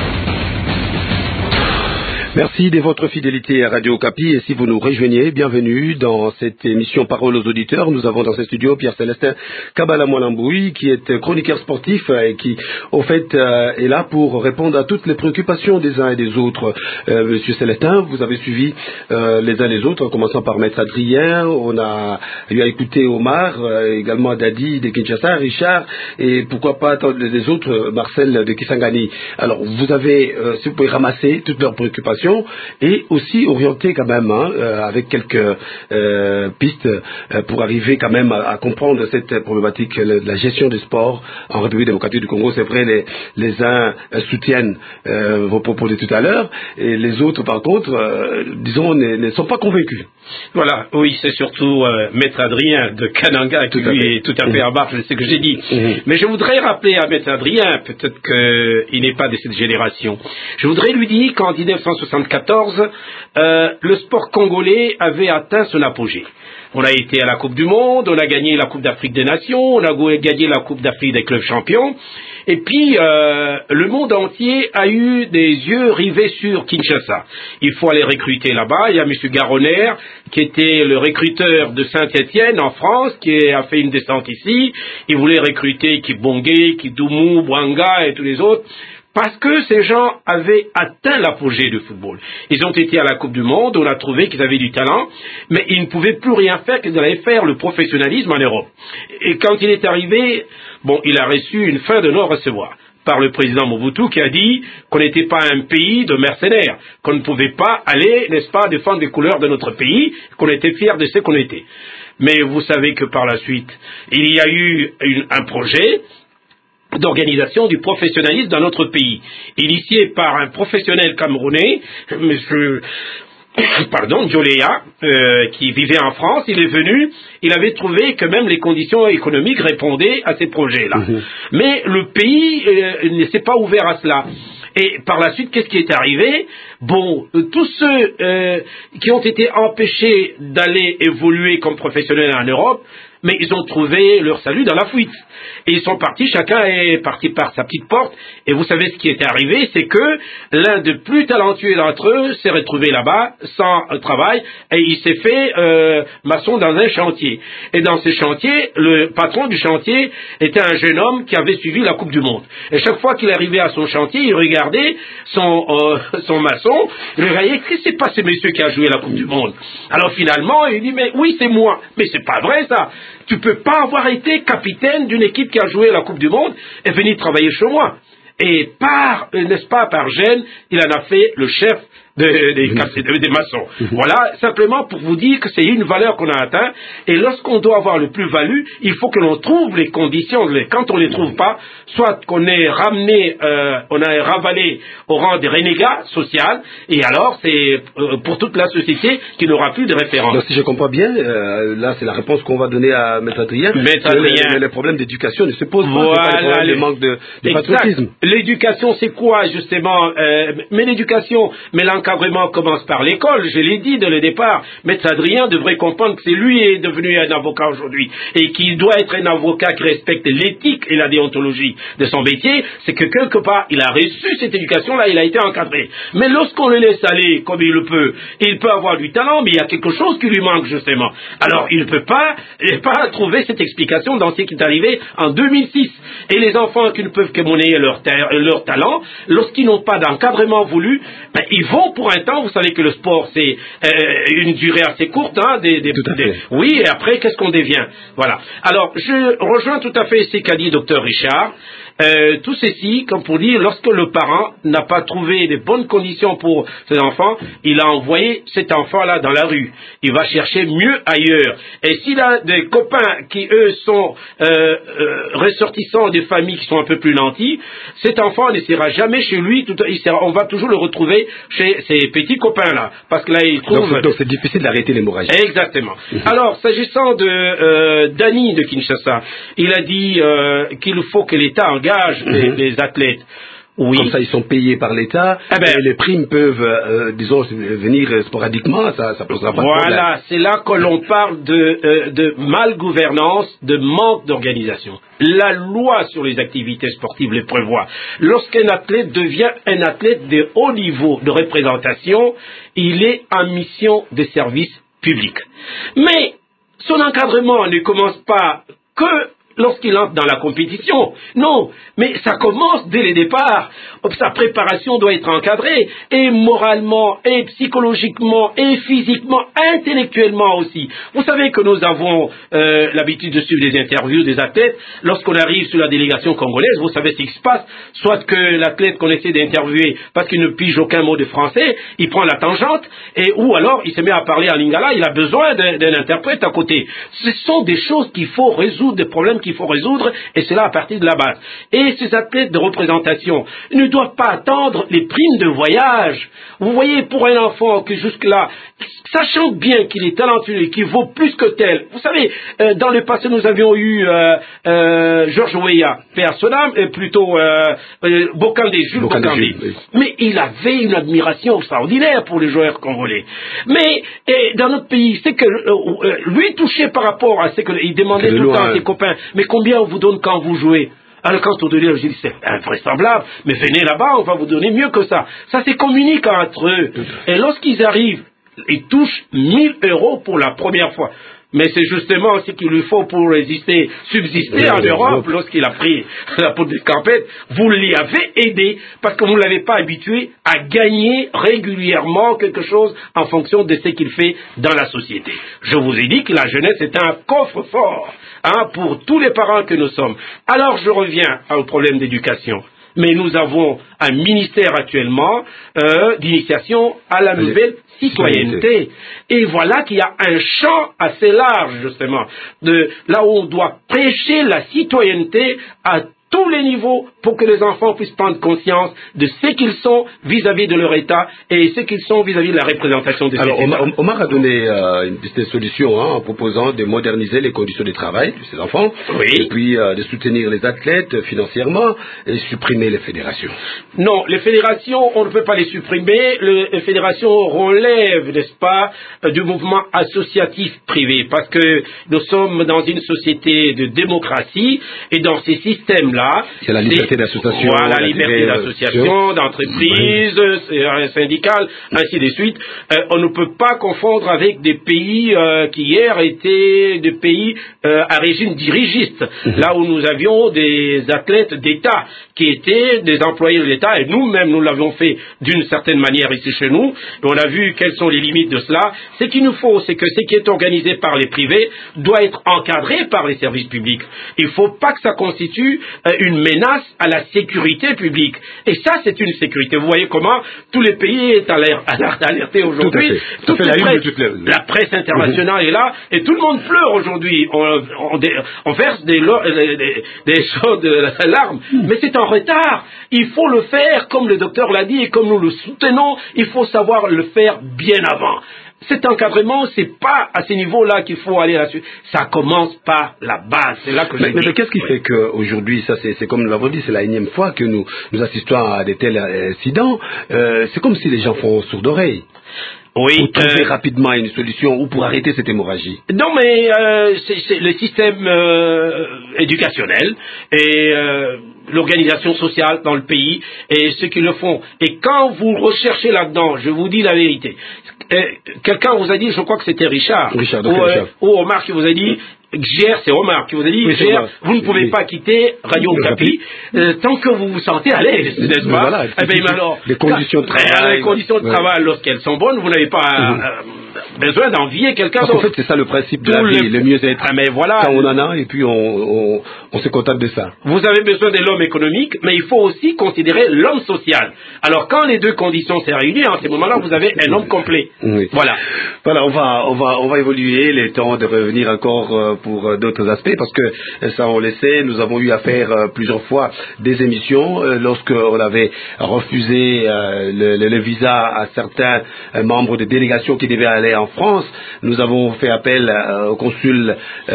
Merci de votre fidélité à Radio Okapi et si vous nous rejoignez, bienvenue dans cette émission Parole aux auditeurs. Nous avons dans ce studio Pierre-Célestin Kabala-Moualamboui qui est chroniqueur sportif et qui, au fait, euh, est là pour répondre à toutes les préoccupations des uns et des autres. Euh, Monsieur Célestin, vous avez suivi euh, les uns les autres, en commençant par Maître Adrien, on a eu à écouter Omar, euh, également Dadi de Kinshasa, Richard et pourquoi pas les autres, Marcel de Kisangani. Alors, vous avez, euh, si vous pouvez ramasser toutes leurs préoccupations, et aussi orienté quand même hein, euh, avec quelques euh, pistes euh, pour arriver quand même à, à comprendre cette problématique de la gestion du sport en République démocratique du Congo. C'est vrai, les, les uns euh, soutiennent euh, vos propos de tout à l'heure et les autres par contre euh, disons ne, ne sont pas convaincus. Voilà, oui, c'est surtout euh, Maître Adrien de Kananga qui lui est tout à fait à marge de ce que j'ai dit. Mmh. Mais je voudrais rappeler à Maître Adrien, peut-être qu'il n'est pas de cette génération, je voudrais lui dire qu'en dix-neuf cent soixante-quatorze, euh, le sport congolais avait atteint son apogée. On a été à la Coupe du Monde, on a gagné la Coupe d'Afrique des Nations, on a gagné la Coupe d'Afrique des clubs champions. Et puis, euh, le monde entier a eu des yeux rivés sur Kinshasa. Il faut aller recruter là-bas. Il y a M. Garonner, qui était le recruteur de Saint-Étienne en France, qui a fait une descente ici. Il voulait recruter Kibongé, Kidoumou, Bwanga et tous les autres. Parce que ces gens avaient atteint l'apogée du football. Ils ont été à la Coupe du Monde, on a trouvé qu'ils avaient du talent, mais ils ne pouvaient plus rien faire, qu'ils allaient faire le professionnalisme en Europe. Et quand il est arrivé, bon, il a reçu une fin de non-recevoir par le président Mobutu qui a dit qu'on n'était pas un pays de mercenaires, qu'on ne pouvait pas aller, n'est-ce pas, défendre les couleurs de notre pays, qu'on était fiers de ce qu'on était. Mais vous savez que par la suite, il y a eu une, un projet d'organisation du professionnalisme dans notre pays, initié par un professionnel camerounais, monsieur, pardon, Djoléa, euh, qui vivait en France. Il est venu, il avait trouvé que même les conditions économiques répondaient à ces projets-là. Mmh. Mais le pays euh, ne s'est pas ouvert à cela. Et par la suite, qu'est-ce qui est arrivé? Bon, euh, tous ceux euh, qui ont été empêchés d'aller évoluer comme professionnels en Europe, mais ils ont trouvé leur salut dans la fuite. Et ils sont partis, chacun est parti par sa petite porte. Et vous savez ce qui est arrivé, c'est que l'un des plus talentueux d'entre eux s'est retrouvé là-bas, sans travail, et il s'est fait euh, maçon dans un chantier. Et dans ce chantier, le patron du chantier était un jeune homme qui avait suivi la Coupe du Monde. Et chaque fois qu'il arrivait à son chantier, il regardait son, euh, son maçon, il regardait, qu'est-ce que c'est pas ce monsieur qui a joué la Coupe du Monde? Alors finalement, il dit, mais oui, c'est moi. Mais c'est pas vrai ça. tu peux pas avoir été capitaine d'une équipe qui a joué la Coupe du Monde et venir travailler chez moi. Et par, n'est-ce pas, par gêne, il en a fait le chef des, des, des, des maçons. Mmh. Voilà, simplement pour vous dire que c'est une valeur qu'on a atteinte, et lorsqu'on doit avoir le plus-value, il faut que l'on trouve les conditions. Quand on ne les trouve pas, soit qu'on est ramené, euh, on a ravalé au rang des renégats sociaux, et alors c'est euh, pour toute la société qui n'aura plus de référence. Donc si je comprends bien, euh, là c'est la réponse qu'on va donner à Maître Adrien. Maître Adrien. Mais les problèmes d'éducation ne se posent pas, voilà, c'est pas le problème le... de manque de, de patriotisme. L'éducation c'est quoi justement euh, Mais l'éducation, mais l'encadrement commence par l'école, je l'ai dit dès le départ. Maître Adrien devrait comprendre que c'est lui qui est devenu un avocat aujourd'hui, et qu'il doit être un avocat qui respecte l'éthique et la déontologie de son métier. C'est que quelque part, il a reçu cette éducation-là, il a été encadré. Mais lorsqu'on le laisse aller comme il le peut, il peut avoir du talent, mais il y a quelque chose qui lui manque justement. Alors il ne peut pas, il ne peut pas trouver cette explication dans ce qui est arrivé en deux mille six. Et les enfants qui ne peuvent que monnayer leur, ta- leur talent, lorsqu'ils n'ont pas d'encadrement voulu, ben, ils vont pour un temps. Vous savez que le sport c'est euh, une durée assez courte, hein, des, des, des, oui, et après qu'est-ce qu'on devient? Voilà. Alors je rejoins tout à fait ce qu'a dit docteur Richard. Euh, tout ceci, comme pour dire, lorsque le parent n'a pas trouvé de bonnes conditions pour ses enfants, il a envoyé cet enfant-là dans la rue. Il va chercher mieux ailleurs. Et s'il a des copains qui, eux, sont euh, euh, ressortissants des familles qui sont un peu plus nantis, cet enfant ne sera jamais chez lui. Tout, il sera, on va toujours le retrouver chez ses petits copains-là. Parce que là, il trouve... Donc, donc c'est difficile d'arrêter l'hémorragie. Exactement. Alors, s'agissant de euh, Dany de Kinshasa, il a dit euh, qu'il faut que l'État engage Les, les athlètes. Oui. Comme ça, ils sont payés par l'État. Eh ben, et les primes peuvent, euh, disons, venir sporadiquement. Ça, ça posera pas de problème. Voilà, c'est là que l'on parle de, euh, de malgouvernance, de manque d'organisation. La loi sur les activités sportives les prévoit. Lorsqu'un athlète devient un athlète de haut niveau de représentation, il est en mission de service public. Mais son encadrement ne commence pas que lorsqu'il entre dans la compétition. Non, mais ça commence dès le départ. Sa préparation doit être encadrée, et moralement, et psychologiquement, et physiquement, intellectuellement aussi. Vous savez que nous avons euh, l'habitude de suivre des interviews des athlètes. Lorsqu'on arrive sur la délégation congolaise, vous savez ce qui se passe. Soit que l'athlète qu'on essaie d'interviewer, parce qu'il ne pige aucun mot de français, il prend la tangente, et ou alors il se met à parler en lingala, il a besoin d'un, d'un interprète à côté. Ce sont des choses qu'il faut résoudre, des problèmes qu'il faut résoudre, et c'est là à partir de la base. Et ces athlètes de représentation ne doivent pas attendre les primes de voyage. Vous voyez, pour un enfant que jusque-là, sachant bien qu'il est talentueux et qu'il vaut plus que tel, vous savez, euh, dans le passé nous avions eu euh, euh, Georges Weah, père Sonam, et plutôt euh, euh, Bokande, Jules Bokande, Bokande. Oui. Mais il avait une admiration extraordinaire pour les joueurs congolais. Mais et dans notre pays, c'est que euh, lui touchait par rapport à ce qu'il demandait tout le temps à ses copains, mais combien on vous donne quand vous jouez? Alors quand on donne, je dis c'est invraisemblable, mais venez là-bas, on va vous donner mieux que ça. Ça c'est communique entre eux. Et lorsqu'ils arrivent, ils touchent mille euros pour la première fois. Mais c'est justement ce qu'il lui faut pour résister, subsister oui, en Europe oui. Lorsqu'il a pris la peau de campette. Vous l'y avez aidé parce que vous ne l'avez pas habitué à gagner régulièrement quelque chose en fonction de ce qu'il fait dans la société. Je vous ai dit que la jeunesse est un coffre-fort hein, pour tous les parents que nous sommes. Alors je reviens au problème d'éducation. Mais nous avons un ministère actuellement euh, d'initiation à la nouvelle citoyenneté. Et voilà qu'il y a un champ assez large, justement, de là où on doit prêcher la citoyenneté à tous les niveaux pour que les enfants puissent prendre conscience de ce qu'ils sont vis-à-vis de leur État et ce qu'ils sont vis-à-vis de la représentation de cet Alors, État. Omar, Omar a donné euh, des solutions hein, en proposant de moderniser les conditions de travail de ces enfants oui. et puis euh, de soutenir les athlètes financièrement et supprimer les fédérations. Non, les fédérations, on ne peut pas les supprimer. Le, les fédérations relèvent, n'est-ce pas, euh, du mouvement associatif privé parce que nous sommes dans une société de démocratie et dans ces systèmes système-là. C'est la liberté d'association. Voilà, la liberté d'association, d'entreprise, oui. syndicale, ainsi de suite. Euh, on ne peut pas confondre avec des pays euh, qui hier étaient des pays euh, à régime dirigiste, mmh. là où nous avions des athlètes d'État qui étaient des employés de l'État, et nous-mêmes nous l'avions fait d'une certaine manière ici chez nous, et on a vu quelles sont les limites de cela. Ce qu'il nous faut, c'est que ce qui est organisé par les privés doit être encadré par les services publics. Il ne faut pas que ça constitue euh, une menace à la sécurité publique. Et ça, c'est une sécurité. Vous voyez comment tous les pays sont alertés aujourd'hui. Tout Tout la, presse, les... la presse internationale mmh. est là, et tout le monde pleure aujourd'hui. On, on, on verse des, des, des choses de larmes, mmh. mais c'est en retard. Il faut le faire, comme le docteur l'a dit, et comme nous le soutenons, il faut savoir le faire bien avant. Cet encadrement, c'est pas à ce niveau-là qu'il faut aller là-dessus. Ça commence par la base. C'est là que mais, je mais, dis. mais qu'est-ce qui fait qu'aujourd'hui, ça c'est, c'est comme nous l'avons dit, c'est la énième fois que nous, nous assistons à des tels incidents. Euh, c'est comme si les gens font sourd d'oreille. Oui, pour trouver euh, rapidement une solution ou pour arrêter cette hémorragie. Non, mais euh, c'est, c'est le système euh, éducationnel et euh, l'organisation sociale dans le pays et ceux qui le font. Et quand vous recherchez là-dedans, je vous dis la vérité, euh, quelqu'un vous a dit, je crois que c'était Richard, Richard, ou, Richard. Euh, ou Omar qui vous a dit, G R, c'est Omar qui vous a dit, oui, G R, vous ne pouvez oui. pas quitter Radio Okapi euh, tant que vous vous sentez à l'aise, n'est-ce pas? Voilà, eh bien, alors, les conditions de travail, les conditions de ouais. travail, lorsqu'elles sont bonnes, vous n'avez pas mmh. euh, besoin d'envier quelqu'un d'autre. En fait, c'est ça le principe de Tout la vie, le, le mieux-être. Ah, mais voilà. Quand on en a, et puis on, on, on se contente de ça. Vous avez besoin de l'homme économique, mais il faut aussi considérer l'homme social. Alors, quand les deux conditions sont réunies, en ces moments-là, vous avez un homme complet. Oui. Voilà. Voilà, on va, on va, on va évoluer. Il est temps de revenir encore pour d'autres aspects, parce que ça, on le sait, nous avons eu à faire plusieurs fois des émissions lorsqu'on avait refusé le, le, le visa à certains membres de délégations qui devaient aller en France. Nous avons fait appel au consul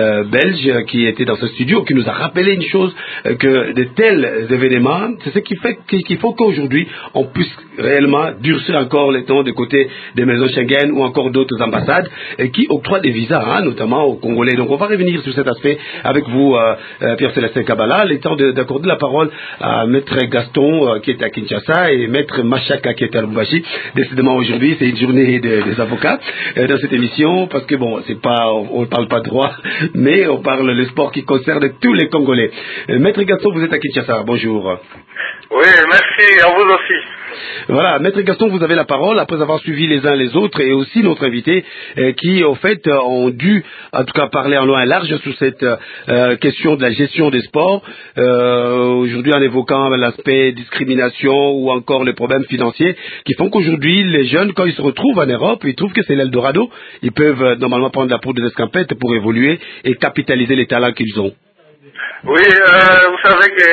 belge qui était dans ce studio, qui nous a rappelé une chose, que de tels événements, c'est ce qui fait qu'il faut qu'aujourd'hui on puisse réellement durcir encore les temps du côté des maisons Schengen ou encore d'autres ambassades qui octroient des visas, hein, notamment aux Congolais. Donc on va revenir sur cet aspect avec vous, euh, Pierre-Célestin Kabala. Il est temps de, d'accorder la parole à Maître Gaston euh, qui est à Kinshasa et Maître Machaka qui est à Lubumbashi. Décidément aujourd'hui c'est une journée de, des avocats euh, dans cette émission, parce que bon, c'est pas, on ne parle pas droit, mais on parle le sport qui concerne tous les Congolais. Euh, Maître Gaston, vous êtes à Kinshasa. Bonjour. Oui, merci, à vous aussi. Voilà, Maître Gaston, vous avez la parole après avoir suivi les uns les autres, et aussi notre invité euh, qui, au fait, euh, ont dû, en tout cas, parler en long et large sur cette euh, question de la gestion des sports, euh, aujourd'hui en évoquant l'aspect discrimination ou encore les problèmes financiers qui font qu'aujourd'hui, les jeunes, quand ils se retrouvent en Europe, ils trouvent que c'est l'Eldorado, ils peuvent euh, normalement prendre la poudre de l'escampette pour évoluer et capitaliser les talents qu'ils ont. Oui, euh, vous savez que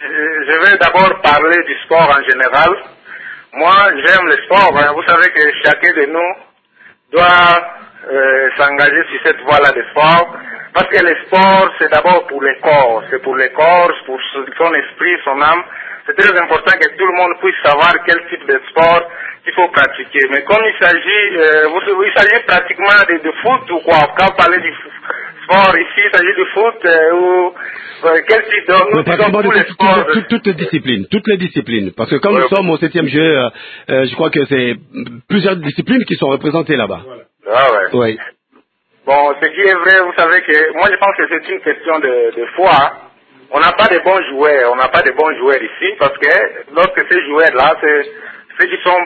je vais d'abord parler du sport en général. Moi, j'aime le sport. Hein. Vous savez que chacun de nous doit euh, s'engager sur cette voie-là de sport. Parce que le sport, c'est d'abord pour le corps. C'est pour le corps, pour son esprit, son âme. C'est très important que tout le monde puisse savoir quel type de sport il faut pratiquer. Mais comme il s'agit, euh, vous, il s'agit pratiquement de, de foot ou quoi. Quand vous parlez du sport ici, il s'agit de foot euh, ou euh, quel type de... Nous, pratiquement de tout, sports, tout, tout, toutes les disciplines, toutes les disciplines. Parce que quand oui, nous sommes au septième jeu, euh, euh, je crois que c'est plusieurs disciplines qui sont représentées là-bas. Voilà. Ah ouais. Oui. Bon, ce qui est vrai, vous savez que moi je pense que c'est une question de, de foi. On n'a pas de bons joueurs, on n'a pas de bons joueurs ici, parce que lorsque ces joueurs-là, c'est, ceux qui sont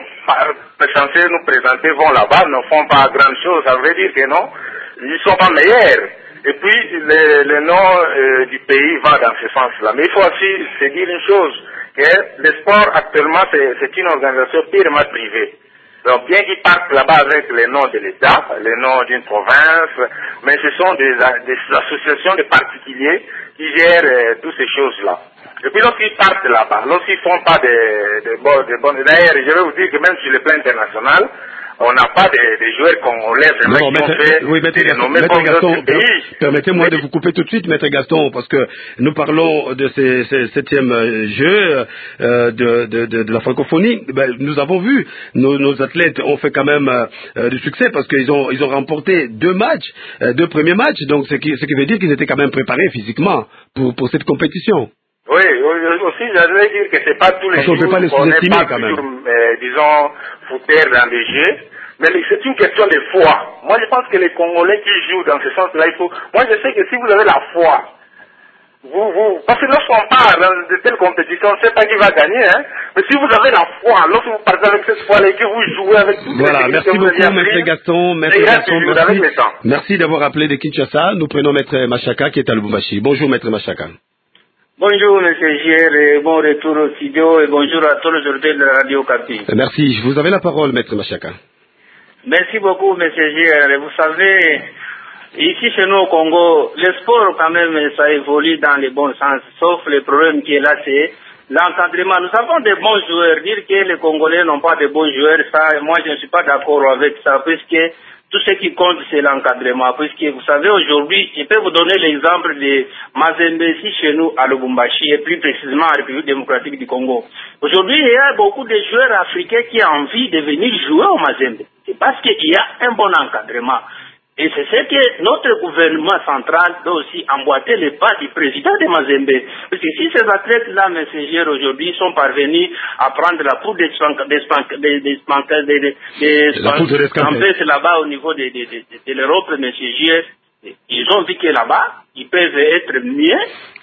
censés nous présenter vont là-bas, ne font pas grand chose, ça veut dire que non, ils ne sont pas meilleurs. Et puis, le, le nom euh, du pays va dans ce sens-là. Mais il faut aussi se dire une chose, que le sport actuellement, c'est, c'est une organisation purement privée. Donc, bien qu'ils partent là-bas avec le nom de l'État, le nom d'une province, mais ce sont des, des associations de particuliers qui gèrent euh, toutes ces choses-là. Et puis lorsqu'ils partent là-bas, lorsqu'ils font pas de, de, de, de bonnes... D'ailleurs, je vais vous dire que même sur le plan international, on n'a pas de, de joueurs congolais vraiment non, qui maître, ont fait oui, maître, des renommées maître comme Gaston, d'autres pays. Permettez-moi de vous couper tout de suite, maître Gaston, parce que nous parlons de ces, ces septièmes jeux euh, de, de, de, de la francophonie. Ben, nous avons vu, nos, nos athlètes ont fait quand même euh, du succès, parce qu'ils ont, ils ont remporté deux matchs, euh, deux premiers matchs, donc ce qui, ce qui veut dire qu'ils étaient quand même préparés physiquement pour, pour cette compétition. Oui, aussi, j'allais dire que c'est pas tous les jours qu'on n'est pas toujours, euh, disons, fouteur dans les jeux, mais c'est une question de foi. Moi, je pense que les Congolais qui jouent dans ce sens-là, il faut... Moi, je sais que si vous avez la foi, vous, vous... Parce que lorsqu'on part dans de telles compétitions, on ne sait pas qui va gagner, hein. Mais si vous avez la foi, lorsque vous partez avec cette foi-là et que vous jouez avec toutes voilà, les merci que vous beaucoup, Maître Gaston. Maître Gaston, merci. Merci d'avoir appelé de Kinshasa. Nous prenons Maître Machaka qui est à Lubumbashi. Bonjour, Maître Machaka. Bonjour, M. Gier, et bon retour au studio, et bonjour à tous les auditeurs de la Radio Capi. Merci. Vous avez la parole, Maître Machaka. Merci beaucoup, M. Gier. Vous savez, ici chez nous au Congo, le sport, quand même, ça évolue dans le bon sens, sauf le problème qui est là, c'est l'encadrement. Nous avons des bons joueurs. Dire que les Congolais n'ont pas de bons joueurs, ça, moi, je ne suis pas d'accord avec ça, puisque tout ce qui compte, c'est l'encadrement. Puisque vous savez, aujourd'hui, je peux vous donner l'exemple de Mazembe ici chez nous à Lubumbashi et plus précisément en République démocratique du Congo. Aujourd'hui, il y a beaucoup de joueurs africains qui ont envie de venir jouer au Mazembe. C'est parce qu'il y a un bon encadrement. Et c'est ce que notre gouvernement central doit aussi emboîter les pas du président de Mazembe. Parce que si ces athlètes-là, M. Gier, aujourd'hui, sont parvenus à prendre la poudre des là-bas au niveau de, de, de, de, de l'Europe, M. Gier, ils ont vu que là-bas, ils peuvent être mieux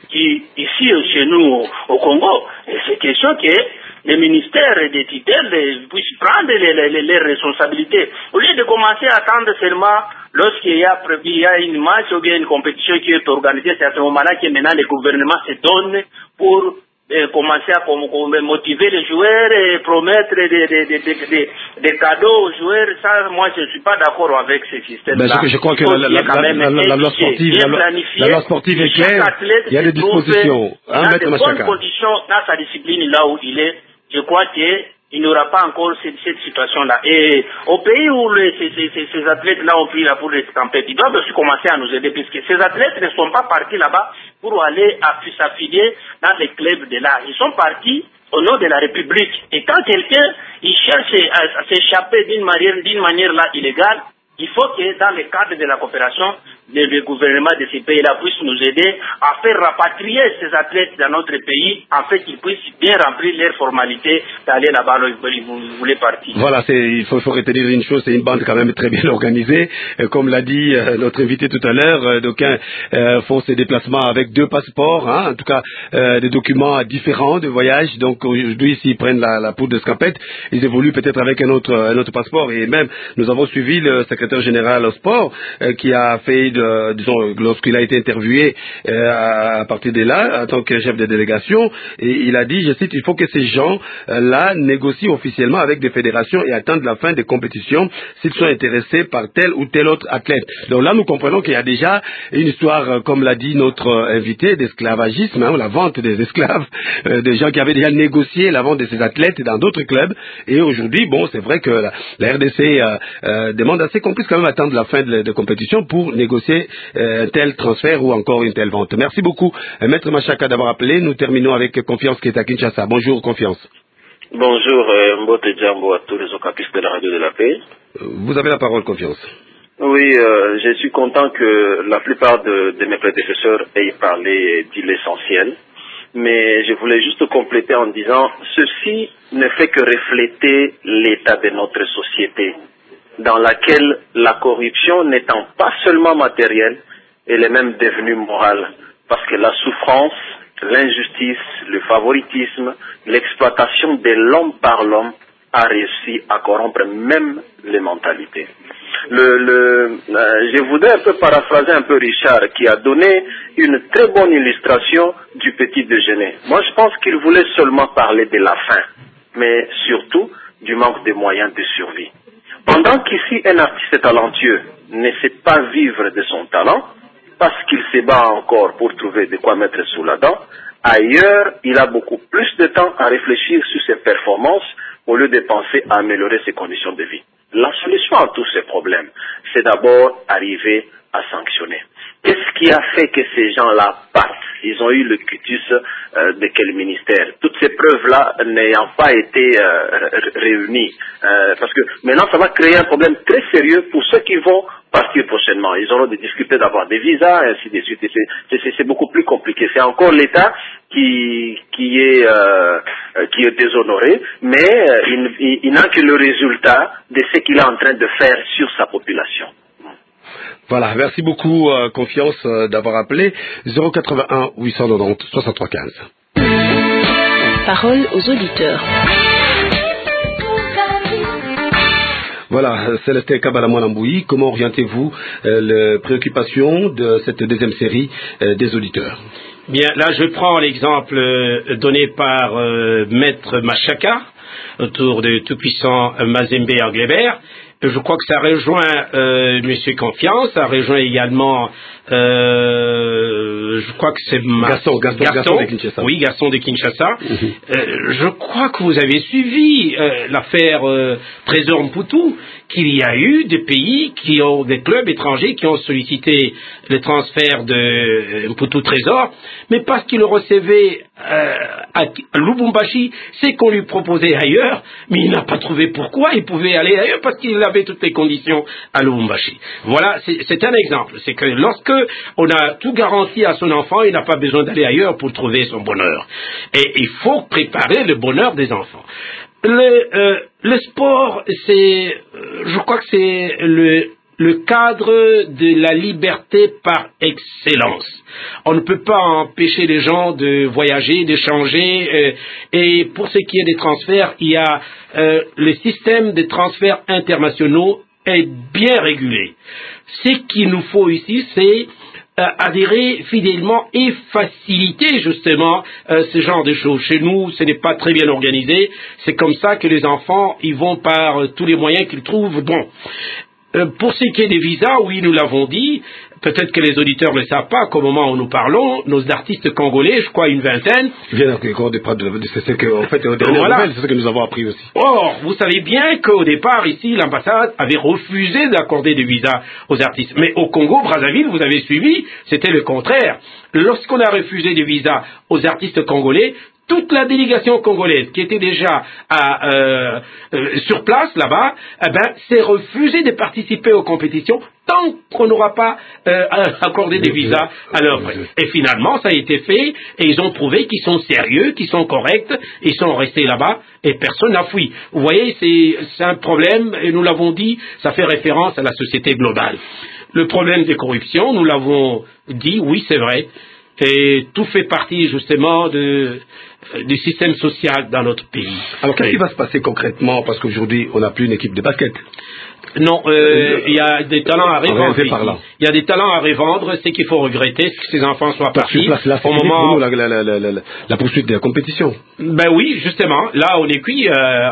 qu'ici chez nous au, au Congo. Et c'est question que les ministères des tutelles puissent prendre les, les, les responsabilités. Au lieu de commencer à attendre seulement lorsqu'il y a prévu, il y a une match ou bien une compétition qui est organisée, c'est à ce moment-là que maintenant le gouvernement se donne pour euh, commencer à motiver les joueurs et promettre des, des, des, des, des, des cadeaux aux joueurs. Ça, moi, je ne suis pas d'accord avec ce système-là. Ben, je, je crois que la, la, la, la, la, la loi sportive, la, la loi sportive est claire. Il y a des dispositions. Hein, dans de bonnes conditions dans sa discipline là où il est. Je crois qu'il n'y aura pas encore cette, cette situation-là. Et au pays où les, ces, ces, ces athlètes-là ont pris la poudre de tempête, ils doivent aussi commencer à nous aider, puisque ces athlètes ne sont pas partis là-bas pour aller s'affilier dans les clubs de là. Ils sont partis au nom de la République. Et quand quelqu'un il cherche à, à s'échapper d'une manière, d'une manière là illégale, il faut que dans le cadre de la coopération, le, le gouvernement de ces pays-là puisse nous aider à faire rapatrier ces athlètes dans notre pays, afin qu'ils puissent bien remplir leurs formalités d'aller là-bas où ils voulaient partir. Voilà, c'est, il faut, faut retenir une chose, c'est une bande quand même très bien organisée. Euh, comme l'a dit euh, notre invité tout à l'heure, euh, d'aucuns euh, font ces déplacements avec deux passeports, hein, en tout cas euh, des documents différents de voyage. Donc aujourd'hui, s'ils prennent la, la poudre de scampette, ils évoluent peut-être avec un autre, un autre passeport. Et même, nous avons suivi le secrétaire général au sport euh, qui a fait, de, disons, lorsqu'il a été interviewé euh, à partir de là, en tant que chef de délégation, et il a dit, je cite, il faut que ces gens-là négocient officiellement avec des fédérations et attendent la fin des compétitions s'ils sont intéressés par tel ou tel autre athlète. Donc là, nous comprenons qu'il y a déjà une histoire, comme l'a dit notre invité, d'esclavagisme, hein, la vente des esclaves, euh, des gens qui avaient déjà négocié la vente de ces athlètes dans d'autres clubs. Et aujourd'hui, bon, c'est vrai que la, la R D C euh, euh, demande assez qu'on puisse quand même attendre la fin de la compétition pour négocier euh, un tel transfert ou encore une telle vente. Merci beaucoup, euh, Maître Machaka, d'avoir appelé. Nous terminons avec Confiance qui est à Kinshasa. Bonjour, Confiance. Bonjour, euh, Mbote Djambo à tous les okapistes de la radio de la paix. Vous avez la parole, Confiance. Oui, euh, je suis content que la plupart de, de mes prédécesseurs aient parlé et dit l'essentiel. Mais je voulais juste compléter en disant, ceci ne fait que refléter l'état de notre société, dans laquelle la corruption n'étant pas seulement matérielle, elle est même devenue morale. Parce que la souffrance, l'injustice, le favoritisme, l'exploitation de l'homme par l'homme a réussi à corrompre même les mentalités. Le, le, euh, je voudrais un peu paraphraser un peu Richard qui a donné une très bonne illustration du petit déjeuner. Moi je pense qu'il voulait seulement parler de la faim, mais surtout du manque de moyens de survie. Pendant qu'ici un artiste talentueux ne sait pas vivre de son talent, parce qu'il se bat encore pour trouver de quoi mettre sous la dent, ailleurs il a beaucoup plus de temps à réfléchir sur ses performances au lieu de penser à améliorer ses conditions de vie. La solution à tous ces problèmes, c'est d'abord arriver à sanctionner. Qu'est-ce qui a fait que ces gens-là partent? Ils ont eu le cutus euh, de quel ministère? Toutes ces preuves-là n'ayant pas été euh, réunies. Euh, parce que maintenant, ça va créer un problème très sérieux pour ceux qui vont partir prochainement. Ils auront des difficultés d'avoir des visas, et ainsi de suite. C'est beaucoup plus compliqué. C'est encore l'État qui, qui, est, euh, qui est déshonoré, mais euh, il, il, il n'a que le résultat de ce qu'il est en train de faire sur sa population. Voilà, merci beaucoup, euh, Confiance, euh, d'avoir appelé zéro quatre-vingt-un huit cent quatre-vingt-dix soixante-trois quinze. Parole aux auditeurs. Voilà, Célestin Kabalamoine-Ambouyi, comment orientez-vous euh, les préoccupations de cette deuxième série euh, des auditeurs? Bien, là je prends l'exemple euh, donné par euh, Maître Machaka autour de tout-puissant euh, Mazembe Anglebert. Je crois que ça rejoint euh, Monsieur Confiance, ça rejoint également, euh, je crois que c'est ma... Gaston, Gaston, Gaston, Gaston de Kinshasa. Oui, Gaston de Kinshasa. Mm-hmm. euh, je crois que vous avez suivi euh, l'affaire euh, Trésor Mputu, qu'il y a eu des pays qui ont, des clubs étrangers qui ont sollicité le transfert de euh, Mputu Trésor, mais parce qu'il le recevait euh, à Lubumbashi, c'est qu'on lui proposait ailleurs, mais il n'a pas trouvé pourquoi il pouvait aller ailleurs, parce qu'il avait toutes les conditions à Lubumbashi. Voilà, c'est un exemple. C'est que lorsque on a tout garanti à son enfant, il n'a pas besoin d'aller ailleurs pour trouver son bonheur. Et il faut préparer le bonheur des enfants. Le, euh, le sport, c'est, je crois que c'est le, le cadre de la liberté par excellence. On ne peut pas empêcher les gens de voyager, d'échanger. Euh, et pour ce qui est des transferts, il y a euh, le système de transferts internationaux est bien régulé. Ce qu'il nous faut ici, c'est euh, adhérer fidèlement et faciliter justement euh, ce genre de choses. Chez nous, ce n'est pas très bien organisé. C'est comme ça que les enfants, ils vont par euh, tous les moyens qu'ils trouvent bons. Euh, pour ce qui est des visas, oui, nous l'avons dit, peut-être que les auditeurs ne le savent pas qu'au moment où nous parlons, nos artistes congolais, je crois une vingtaine... Viennent encore de c'est ce que, en fait, aux dernières voilà. nouvelles, c'est ce que nous avons appris aussi. Or, vous savez bien qu'au départ, ici, l'ambassade avait refusé d'accorder des visas aux artistes. Mais au Congo, Brazzaville, vous avez suivi, c'était le contraire. Lorsqu'on a refusé des visas aux artistes congolais, toute la délégation congolaise qui était déjà à, euh, euh, sur place là-bas, eh ben, s'est refusée de participer aux compétitions tant qu'on n'aura pas euh, accordé des visas à leur frais. Et finalement, ça a été fait et ils ont prouvé qu'ils sont sérieux, qu'ils sont corrects, ils sont restés là-bas et personne n'a fui. Vous voyez, c'est un problème et nous l'avons dit, ça fait référence à la société globale. Le problème des corruptions, nous l'avons dit, oui, c'est vrai. Et tout fait partie justement de, du système social dans notre pays. Alors qu'est-ce qui va se passer concrètement? Parce qu'aujourd'hui, on n'a plus une équipe de basket. Non, euh, il y a des talents à revendre. Il y a des talents à revendre. Ce qu'il faut regretter, c'est que ces enfants soient partis. Là, là, au moment pour nous, la, la, la, la, la poursuite de la compétition. Ben oui, justement. Là, on est cuit. Euh,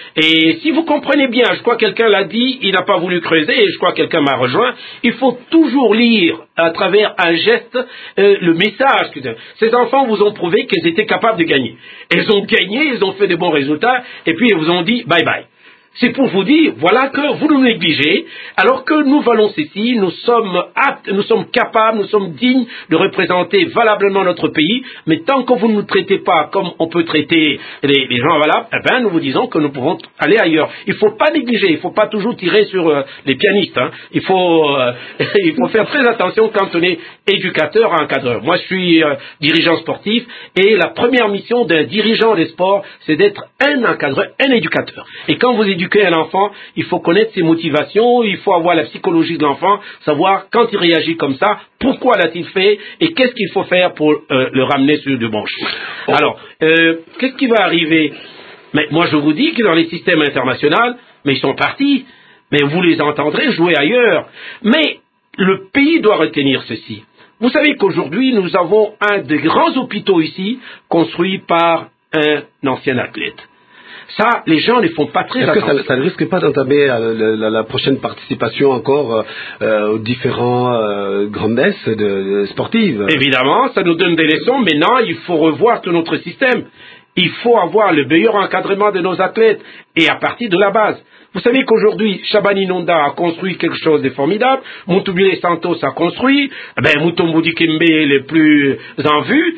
et si vous comprenez bien, je crois que quelqu'un l'a dit, il n'a pas voulu creuser, et je crois que quelqu'un m'a rejoint. Il faut toujours lire à travers un geste euh, le message que ces enfants vous ont prouvé qu'ils étaient capables de gagner. Ils ont gagné, ils ont fait de bons résultats, et puis ils vous ont dit bye bye. C'est pour vous dire, voilà que vous nous négligez, alors que nous valons ceci, nous sommes aptes, nous sommes capables, nous sommes dignes de représenter valablement notre pays, mais tant que vous ne nous traitez pas comme on peut traiter les, les gens valables, eh ben, nous vous disons que nous pouvons aller ailleurs. Il ne faut pas négliger, il ne faut pas toujours tirer sur euh, les pianistes, hein. Il faut, euh, il faut faire très attention quand on est éducateur à encadreur. Moi, je suis euh, dirigeant sportif, et la première mission d'un dirigeant des sports, c'est d'être un encadreur, un éducateur. Et quand vous éduquer un enfant, il faut connaître ses motivations, il faut avoir la psychologie de l'enfant, savoir quand il réagit comme ça, pourquoi l'a-t-il fait et qu'est-ce qu'il faut faire pour euh, le ramener sur le bon chemin. Oh. Alors, euh, qu'est-ce qui va arriver? Mais moi je vous dis que dans les systèmes internationaux, mais ils sont partis, mais vous les entendrez jouer ailleurs. Mais le pays doit retenir ceci. Vous savez qu'aujourd'hui nous avons un des grands hôpitaux ici, construit par un ancien athlète. Ça, les gens ne font pas très attention. Est-ce que ça, ça ne risque pas d'entamer euh, la, la prochaine participation encore euh, aux différents euh, grandes messes de, de sportives? Évidemment, ça nous donne des leçons. Maintenant, il faut revoir tout notre système. Il faut avoir le meilleur encadrement de nos athlètes et à partir de la base. Vous savez qu'aujourd'hui, Shabani Nonda a construit quelque chose de formidable. Mutubile Santos a construit. Ben, Mutombo Dikembe est le plus en vue.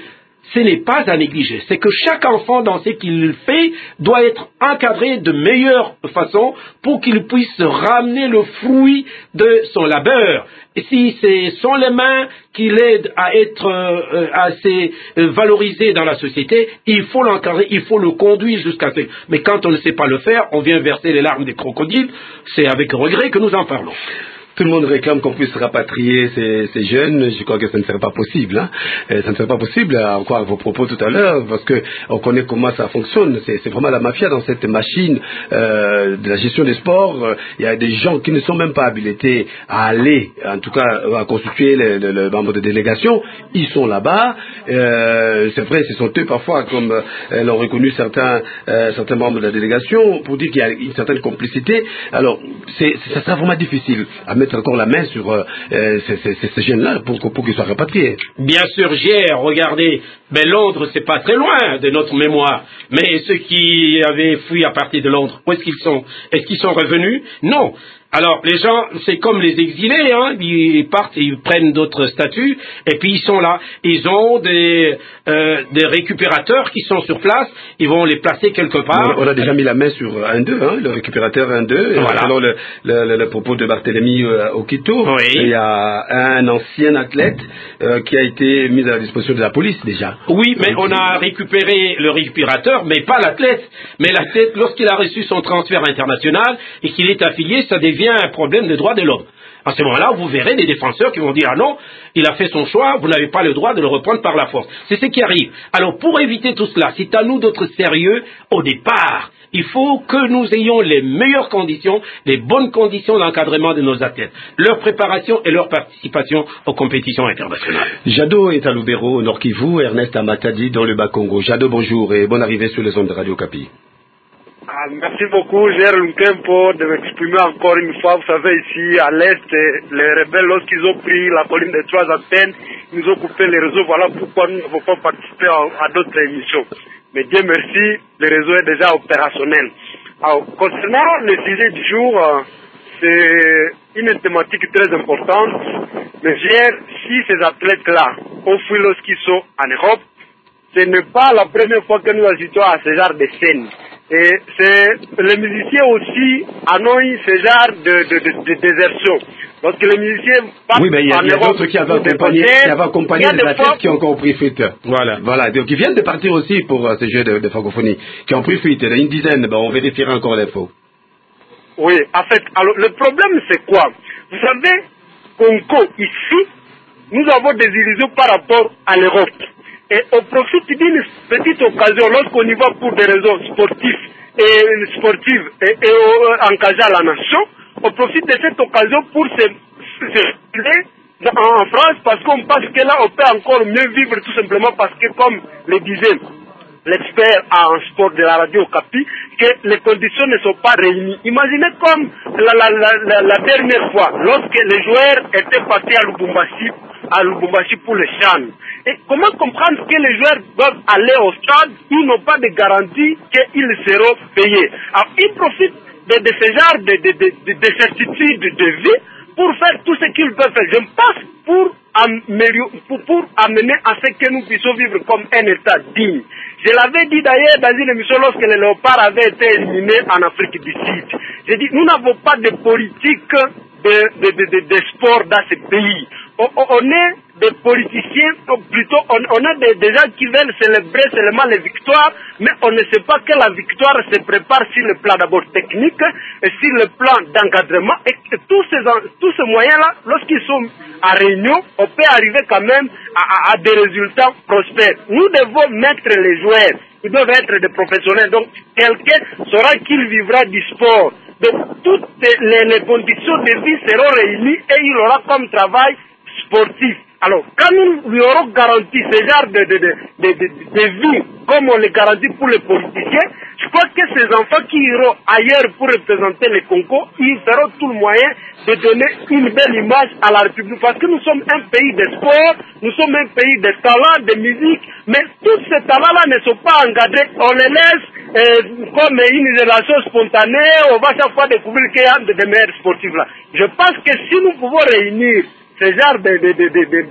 ce n'est pas à négliger. C'est que chaque enfant, dans ce qu'il fait, doit être encadré de meilleure façon pour qu'il puisse ramener le fruit de son labeur. Et si ce sont les mains qui l'aident à être euh, assez euh, valorisé dans la société, il faut l'encadrer, il faut le conduire jusqu'à ce... Mais quand on ne sait pas le faire, on vient verser les larmes des crocodiles, c'est avec regret que nous en parlons. Tout le monde réclame qu'on puisse rapatrier ces, ces jeunes. Je crois que ça ne serait pas possible. Hein. Ça ne serait pas possible, encore à vos propos tout à l'heure, parce que on connaît comment ça fonctionne. C'est, c'est vraiment la mafia dans cette machine euh, de la gestion des sports. Il y a des gens qui ne sont même pas habilités à aller, en tout cas à constituer le, le, le membre de délégation. Ils sont là-bas. Euh, c'est vrai, ce sont eux parfois, comme euh, l'ont reconnu certains, euh, certains membres de la délégation, pour dire qu'il y a une certaine complicité. Alors, c'est, ça sera vraiment difficile à mettre encore la main sur euh, ces, ces, ces jeunes-là pour, pour qu'ils soient rapatriés. Bien sûr, Gier, regardez, ben Londres, c'est pas très loin de notre mémoire. Mais ceux qui avaient fui à partir de Londres, où est-ce qu'ils sont? Est-ce qu'ils sont revenus? Non. Alors, les gens, c'est comme les exilés, hein, ils partent, ils prennent d'autres statuts, et puis ils sont là. Ils ont des, euh, des récupérateurs qui sont sur place, ils vont les placer quelque part. On a déjà mis la main sur un d'eux, hein, le récupérateur un d'eux, voilà. Selon le, le, le, le propos de Barthélemy euh, Okito. Oui. Il y a un ancien athlète euh, qui a été mis à la disposition de la police déjà. Oui, mais on a récupéré le récupérateur, mais pas l'athlète. Mais l'athlète, lorsqu'il a reçu son transfert international et qu'il est affilié, ça devient un problème de droits de l'homme. À ce moment-là, vous verrez des défenseurs qui vont dire « Ah non, il a fait son choix, vous n'avez pas le droit de le reprendre par la force. » C'est ce qui arrive. Alors, pour éviter tout cela, c'est à nous d'être sérieux au départ. Il faut que nous ayons les meilleures conditions, les bonnes conditions d'encadrement de nos athlètes, leur préparation et leur participation aux compétitions internationales. Jado est à Lubero, au Nord Kivu, Ernest à Matadi, dans le Bas-Congo. Jado, bonjour et bonne arrivée sur les ondes de Radio Kapi. Ah, merci beaucoup, Gérard Lunkempo, de m'exprimer encore une fois. Vous savez, ici, à l'Est, les rebelles, lorsqu'ils ont pris la colline des Trois Athènes, ils nous ont coupé les réseaux. Voilà pourquoi nous n'avons pas participé à, à d'autres émissions. Mais Dieu merci, le réseau est déjà opérationnel. Alors, concernant le sujet du jour, euh, c'est une thématique très importante. Mais Gérard, si ces athlètes-là ont fui lorsqu'ils sont en Europe, ce n'est pas la première fois que nous assistons à ce genre de scène. Et c'est, les musiciens aussi annoncent ce genre de, de, de, de désertion. Lorsque les musiciens partent oui, mais il y a, en il y a Europe, d'autres qui avaient accompagné, qui avaient accompagné les athlètes fois... qui ont encore pris fuite. Voilà, voilà. Donc ils viennent de partir aussi pour euh, ces jeux de, de francophonie, qui ont pris fuite. Il y en a une dizaine, ben, on vérifiera encore l'info. Oui, en fait, alors le problème c'est quoi? Vous savez, Congo, ici, nous avons des illusions par rapport à l'Europe. Et on profite d'une petite occasion lorsqu'on y va pour des raisons sportives et sportives et, et euh, engager la nation. On profite de cette occasion pour se, se en France parce qu'on pense que là on peut encore mieux vivre tout simplement parce que comme le disait l'expert en sport de la radio Kapi, que les conditions ne sont pas réunies. Imaginez comme la, la, la, la, la dernière fois, lorsque les joueurs étaient partis à Lubumbashi, à Lubumbashi pour le Chan. Et comment comprendre que les joueurs doivent aller au stade, ils n'ont pas de garantie qu'ils seront payés. Alors ils profitent de, de ce genre de, de, de, de, de certitude de vie pour faire tout ce qu'ils peuvent faire. Je passe pour, pour, pour amener à ce que nous puissions vivre comme un État digne. Je l'avais dit d'ailleurs dans une émission lorsque les léopards avaient été éliminés en Afrique du Sud. J'ai dit, nous n'avons pas de politique de, de, de, de, de sport dans ce pays. On, on est des politiciens, plutôt on, on est des, des gens qui veulent célébrer seulement les victoires, mais on ne sait pas que la victoire se prépare sur le plan d'abord technique et sur le plan d'encadrement. Et, et tous ces, tous ces moyens-là, lorsqu'ils sont en réunion, on peut arriver quand même à, à, à des résultats prospères. Nous devons mettre les joueurs, ils doivent être des professionnels, donc quelqu'un saura qu'il vivra du sport. Donc toutes les, les conditions de vie seront réunies et il aura comme travail sportif. Alors, quand nous lui aurons garanti ce genre de, de, de, de, de, de vie, comme on les garantit pour les politiciens, je crois que ces enfants qui iront ailleurs pour représenter le Congo, ils feront tout le moyen de donner une belle image à la République. Parce que nous sommes un pays de sport, nous sommes un pays de talent, de musique, mais tous ces talents-là ne sont pas encadrés. On les laisse euh, comme une génération spontanée, on va chaque fois découvrir qu'il y a de, de meilleurs sportifs là. Je pense que si nous pouvons réunir ce genre de, de, de, de, de, de,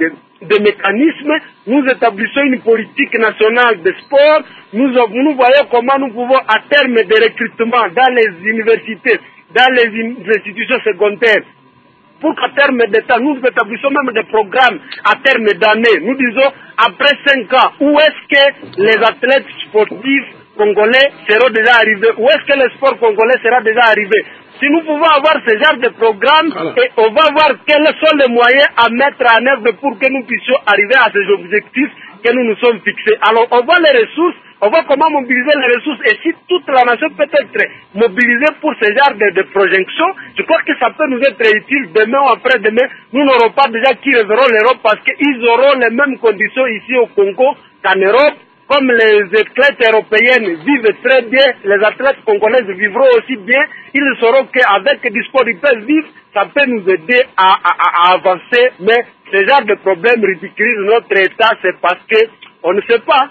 de mécanismes, nous établissons une politique nationale de sport, nous, nous voyons comment nous pouvons, à terme de recrutement dans les universités, dans les institutions secondaires, pour qu'à terme de temps, nous établissons même des programmes à terme d'année. Nous disons, après cinq ans, où est-ce que les athlètes sportifs congolais seront déjà arrivés? Où est-ce que le sport congolais sera déjà arrivé? Si nous pouvons avoir ce genre de programme, voilà. Et on va voir quels sont les moyens à mettre en œuvre pour que nous puissions arriver à ces objectifs que nous nous sommes fixés. Alors on voit les ressources, on voit comment mobiliser les ressources, et si toute la nation peut être mobilisée pour ce genre de, de projection, je crois que ça peut nous être utile demain ou après-demain. Nous n'aurons pas déjà qui reverront l'Europe parce qu'ils auront les mêmes conditions ici au Congo qu'en Europe. Comme les athlètes européennes vivent très bien, les athlètes congolaises vivront aussi bien, ils sauront qu'avec du sport ils peuvent vivre, ça peut nous aider à, à, à avancer, mais ce genre de problème ridiculise notre État, c'est parce qu'on ne sait pas.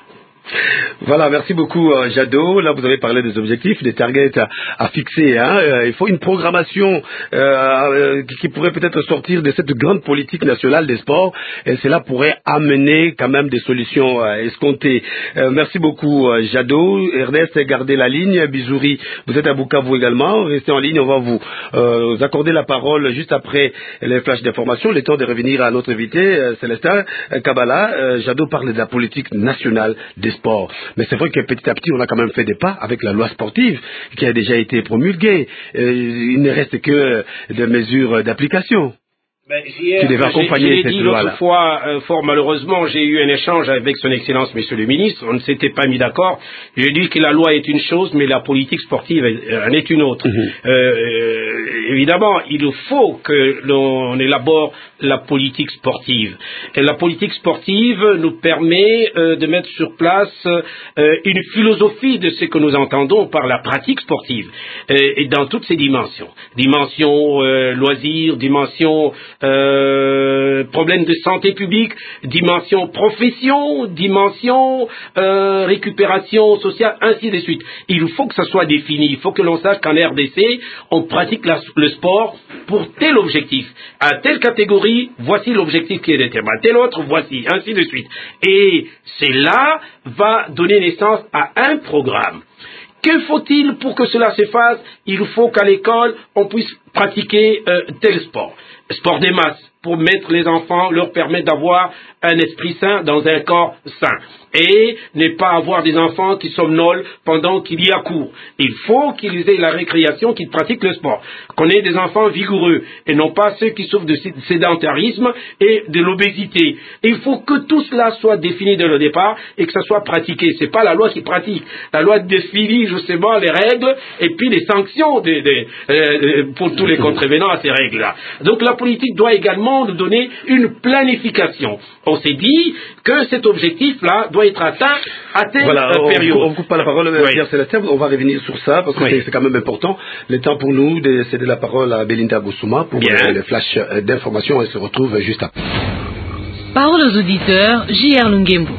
Voilà, merci beaucoup euh, Jadot. Là, vous avez parlé des objectifs, des targets à, à fixer. Hein. Euh, il faut une programmation euh, euh, qui, qui pourrait peut-être sortir de cette grande politique nationale des sports, et cela pourrait amener quand même des solutions euh, escomptées. Euh, merci beaucoup euh, Jadot. Ernest, gardez la ligne. Bizouri, vous êtes à Bukavu également. Restez en ligne, on va vous, euh, vous accorder la parole juste après les flashs d'information. Le temps de revenir à notre invité, euh, Célestin Kabala. Euh, Jadot parle de la politique nationale des sport. Mais c'est vrai que petit à petit, on a quand même fait des pas avec la loi sportive qui a déjà été promulguée. Euh, il ne reste que des mesures d'application. Ben, hier, qui devait accompagner j'ai, cette dit loi-là. l'autre fois, euh, fort malheureusement, j'ai eu un échange avec son Excellence, Monsieur le Ministre. On ne s'était pas mis d'accord. J'ai dit que la loi est une chose, mais la politique sportive en est une autre. Mm-hmm. euh, euh, évidemment, il faut que l'on élabore la politique sportive. Et la politique sportive nous permet euh, de mettre sur place euh, une philosophie de ce que nous entendons par la pratique sportive, euh, et dans toutes ses dimensions. Dimension euh, loisirs, dimension Euh, problème de santé publique, dimension profession, dimension euh, récupération sociale, ainsi de suite. Il faut que ça soit défini, il faut que l'on sache qu'en R D C, on pratique la, le sport pour tel objectif. À telle catégorie, voici l'objectif qui est déterminé. À tel autre, voici, ainsi de suite. Et cela va donner naissance à un programme. Que faut-il pour que cela se fasse? Il faut qu'à l'école, on puisse pratiquer euh, tel sport. Sport des masses, pour mettre les enfants, leur permettre d'avoir un esprit sain dans un corps sain. Et ne pas avoir des enfants qui somnolent pendant qu'il y a cours. Il faut qu'ils aient la récréation, qu'ils pratiquent le sport. Qu'on ait des enfants vigoureux, et non pas ceux qui souffrent de sédentarisme et de l'obésité. Il faut que tout cela soit défini dès le départ, et que ça soit pratiqué. C'est pas la loi qui pratique. La loi définit justement les règles, et puis les sanctions de, de, euh, pour tous les contrevenants à ces règles-là. Donc la politique doit également nous donner une planification. On s'est dit que cet objectif-là doit être atteint à telle voilà, on, période. On ne coupe pas la parole, oui. Pierre Célestin, on va revenir sur ça, parce que oui. c'est, c'est quand même important. Le temps pour nous de céder la parole à Belinda Gousouma pour euh, le flash d'information. Elle se retrouve juste après. Parole aux auditeurs, J R Lungembo.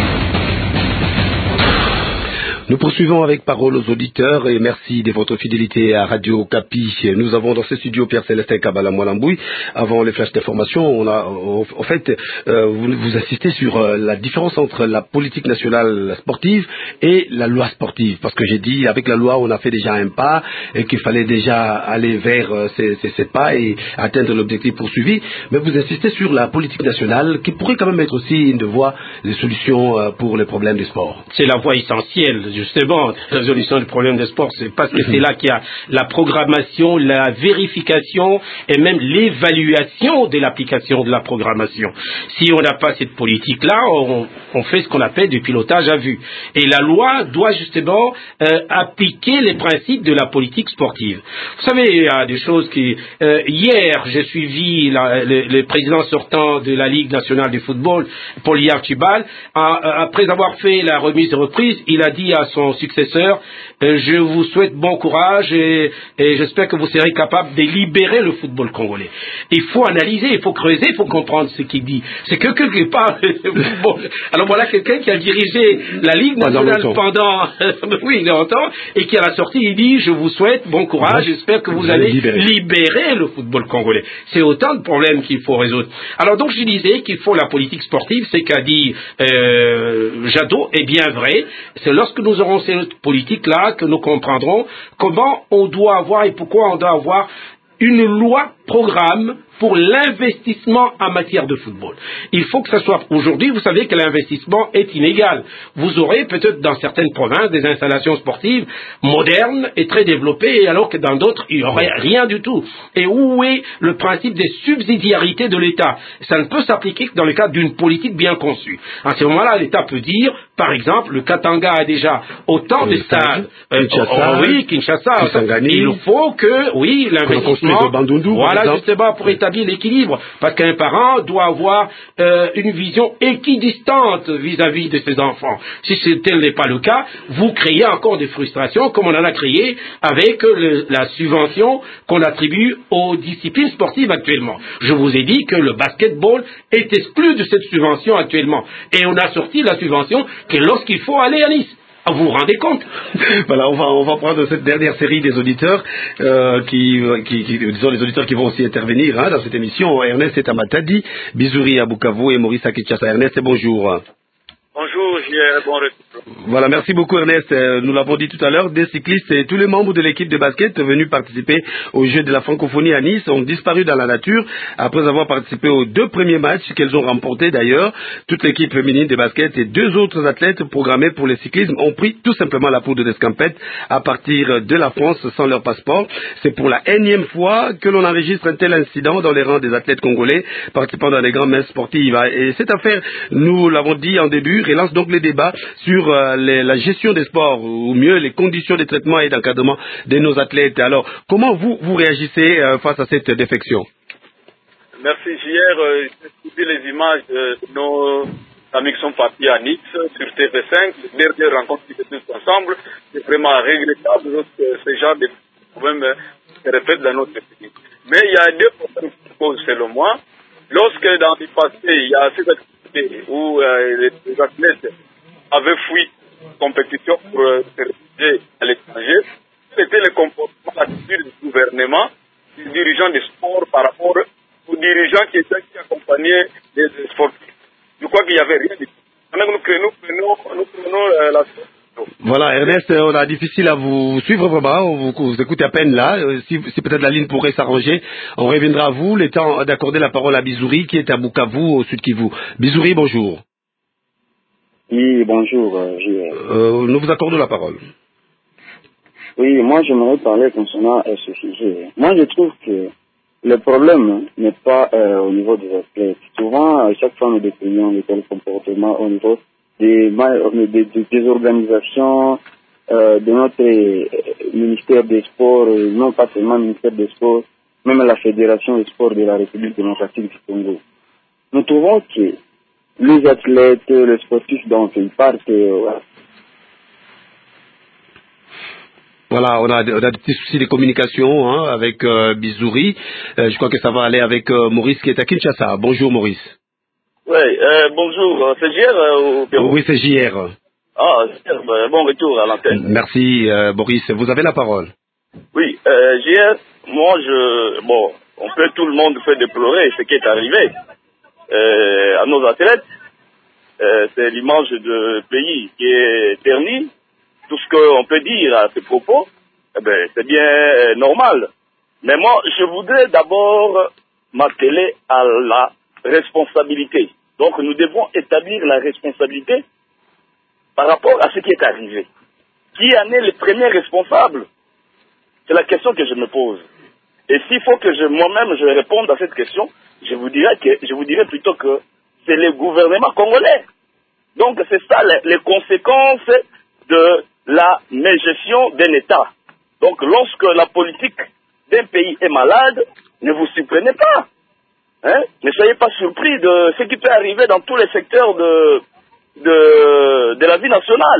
Nous poursuivons avec parole aux auditeurs et merci de votre fidélité à Radio Kapi. Nous avons dans ce studio Pierre Célestin Kabala Mwalambouy. Avant les flashs d'information, on a, en fait, euh, vous, vous insistez sur euh, la différence entre la politique nationale sportive et la loi sportive. Parce que j'ai dit, avec la loi, on a fait déjà un pas et qu'il fallait déjà aller vers euh, ces, ces, ces pas et atteindre l'objectif poursuivi. Mais vous insistez sur la politique nationale qui pourrait quand même être aussi une voie de solution euh, pour les problèmes du sport. C'est la voie essentielle. Justement, la résolution du problème des sports, c'est parce que c'est là qu'il y a la programmation, la vérification et même l'évaluation de l'application de la programmation. Si on n'a pas cette politique-là, on, on fait ce qu'on appelle du pilotage à vue. Et la loi doit justement euh, appliquer les principes de la politique sportive. Vous savez, il y a des choses qui... Euh, hier, j'ai suivi la, le, le président sortant de la Ligue nationale du football, Paul Yarchibal, après avoir fait la remise et reprise, il a dit à son successeur, euh, je vous souhaite bon courage et, et j'espère que vous serez capable de libérer le football congolais. Il faut analyser, il faut creuser, il faut comprendre ce qu'il dit. C'est que quelque part, bon, alors voilà quelqu'un qui a dirigé la Ligue nationale pendant, oui, longtemps, et qui à la sortie, il dit, je vous souhaite bon courage, j'espère que vous, vous allez libérer. libérer le football congolais. C'est autant de problèmes qu'il faut résoudre. Alors donc, je disais qu'il faut la politique sportive, c'est qu'a dit euh, Jadot est bien vrai. C'est lorsque nous aurons cette politique-là que nous comprendrons comment on doit avoir et pourquoi on doit avoir une loi programme pour l'investissement en matière de football. Il faut que ça soit... Aujourd'hui, vous savez que l'investissement est inégal. Vous aurez peut-être dans certaines provinces des installations sportives modernes et très développées, alors que dans d'autres, il n'y aurait rien du tout. Et où est le principe des subsidiarités de l'État? Ça ne peut s'appliquer que dans le cadre d'une politique bien conçue. À ce moment-là, l'État peut dire, par exemple, le Katanga a déjà autant de stades. Euh, Kinshasa, oh, oui, Kinshasa. Il faut que, oui, l'investissement... Voilà, justement, pour établir l'équilibre, parce qu'un parent doit avoir euh, une vision équidistante vis-à-vis de ses enfants. Si ce tel n'est pas le cas, vous créez encore des frustrations, comme on en a créé avec le, la subvention qu'on attribue aux disciplines sportives actuellement. Je vous ai dit que le basketball est exclu de cette subvention actuellement, et on a sorti la subvention que lorsqu'il faut aller à Nice. Vous vous rendez compte? Voilà, on va, on va prendre cette dernière série des auditeurs, euh, qui, qui, qui, disons les auditeurs qui vont aussi intervenir hein, dans cette émission. Ernest est à Matadi, Bizouri à Bukavu et Maurice à Kinshasa. Ernest, bonjour. Bonjour, j'ai bon retour. Voilà, merci beaucoup Ernest. Euh, nous l'avons dit tout à l'heure, des cyclistes et tous les membres de l'équipe de basket venus participer aux Jeux de la francophonie à Nice ont disparu dans la nature après avoir participé aux deux premiers matchs qu'elles ont remportés d'ailleurs. Toute l'équipe féminine de basket et deux autres athlètes programmés pour le cyclisme ont pris tout simplement la poudre d'escampette à partir de la France sans leur passeport. C'est pour la énième fois que l'on enregistre un tel incident dans les rangs des athlètes congolais participant dans les grandes messes sportives. Et cette affaire, nous l'avons dit en début, relance donc les débats sur euh, les, la gestion des sports, ou mieux les conditions de traitement et d'encadrement de nos athlètes. Alors, comment vous, vous réagissez euh, face à cette défection? Merci. Hier, euh, j'ai suivi les images de nos amis qui sont partis à Nice sur T V cinq, les dernières rencontres qui étaient tous ensemble. C'est vraiment regrettable que ce genre de problèmes se répètent dans notre pays. Mais il y a deux problèmes qui se posent selon moi. Lorsque dans le passé, il y a cette activité où euh, les, les athlètes avaient fui compétition pour euh, se réfugier à l'étranger, c'était le comportement, l'attitude du gouvernement, des dirigeants des sports par rapport aux dirigeants qui étaient qui accompagnaient les, les sportifs. Je crois qu'il n'y avait rien de tout. Maintenant, nous prenons, nous prenons euh, la Voilà, Ernest, on a difficile à vous suivre vraiment, on vous, vous écoutez à peine là. Si, si peut-être la ligne pourrait s'arranger, on reviendra à vous. Le temps d'accorder la parole à Bizouri qui est à Bukavu, au sud Kivu. Bizouri, bonjour. Oui, bonjour. Euh, euh, nous vous accordons la parole. Oui, moi j'aimerais parler concernant euh, ce sujet. Moi je trouve que le problème n'est pas euh, au niveau des athlètes. Souvent, à chaque fois nous décrivons de tels comportements au niveau des, des, des, des organisations euh, de notre euh, ministère des Sports, euh, non pas seulement le ministère des Sports, même la Fédération des Sports de la République démocratique du Congo. Nous trouvons que les athlètes, les sportifs, donc ils partent. Euh, Voilà, on a, on a des petits soucis de communication hein, avec euh, Bizouri. Euh, je crois que ça va aller avec euh, Maurice qui est à Kinshasa. Bonjour Maurice. Oui, euh, bonjour. C'est J R euh, au Pérou? Oui, c'est J R. Ah, euh, bon retour à l'antenne. Merci euh, Maurice. Vous avez la parole. Oui, euh, J R, moi je... Bon, on peut tout le monde faire déplorer ce qui est arrivé euh, à nos athlètes. Euh, c'est l'image de pays qui est ternie. Tout ce qu'on peut dire à ces propos, eh ben, c'est bien euh, normal. Mais moi, je voudrais d'abord m'atteler à la responsabilité. Donc, nous devons établir la responsabilité par rapport à ce qui est arrivé. Qui en est le premier responsable? C'est la question que je me pose. Et s'il faut que je, moi-même je réponde à cette question, je vous dirais que, je vous dirais plutôt que c'est le gouvernement congolais. Donc, c'est ça les, les conséquences de la mégestion d'un État. Donc, lorsque la politique d'un pays est malade, ne vous surprenez pas. Hein? Ne soyez pas surpris de ce qui peut arriver dans tous les secteurs de, de, de la vie nationale.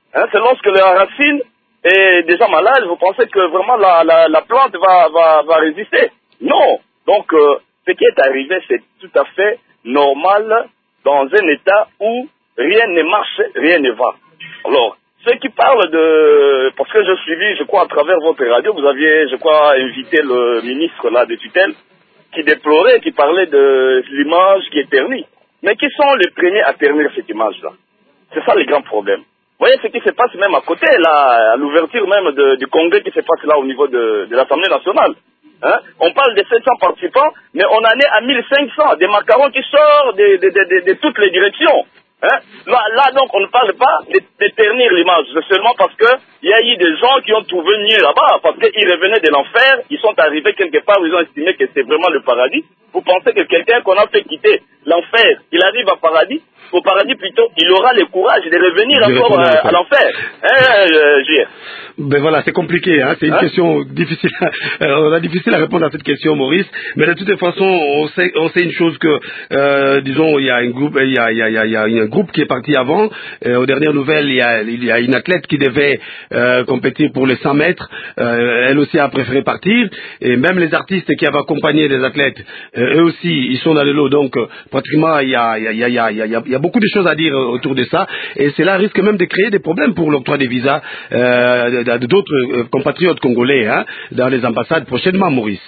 Hein, c'est lorsque la racine est déjà malade, vous pensez que vraiment la, la, la plante va, va, va résister. Non. Donc, euh, ce qui est arrivé, c'est tout à fait normal dans un état où rien ne marche, rien ne va. Alors, ceux qui parlent de... Parce que je suivis, je crois, à travers votre radio, vous aviez, je crois, invité le ministre là de tutelle qui déplorait, qui parlait de l'image qui est ternie. Mais qui sont les premiers à ternir cette image-là? C'est ça le grand problème. Vous voyez ce qui se passe même à côté, là, à l'ouverture même de, du congrès qui se passe là au niveau de, de l'Assemblée nationale. Hein? On parle de sept cents participants, mais on en est à mille cinq cents, des macarons qui sortent de, de, de, de, de toutes les directions. Hein? Là, là, donc, on ne parle pas de, de ternir l'image, c'est seulement parce qu'il y a eu des gens qui ont trouvé mieux là-bas, parce qu'ils revenaient de l'enfer, ils sont arrivés quelque part où ils ont estimé que c'est vraiment le paradis. Vous pensez que quelqu'un qu'on a fait quitter l'enfer, il arrive au paradis, au paradis plutôt, il aura le courage de revenir encore euh, à l'enfer. Hein, euh, J R? Ben voilà, c'est compliqué, hein? C'est une hein? question difficile. On a difficile à répondre à cette question, Maurice. Mais de toute façon, on sait, on sait une chose que, euh, disons, il y a un groupe, il y a, il y a, il y a, il y a un groupe qui est parti avant. Euh, aux dernières nouvelles, il y a, il y a une athlète qui devait euh, compétir pour les cent mètres. Euh, elle aussi a préféré partir. Et même les artistes qui avaient accompagné les athlètes, euh, eux aussi, ils sont dans le lot. Donc, euh, pratiquement, il y a, il y a, il y a, il y a, il y a, il y a beaucoup de choses à dire autour de ça. Et cela risque même de créer des problèmes pour l'octroi des visas euh, d'autres compatriotes congolais hein, dans les ambassades prochainement, Maurice.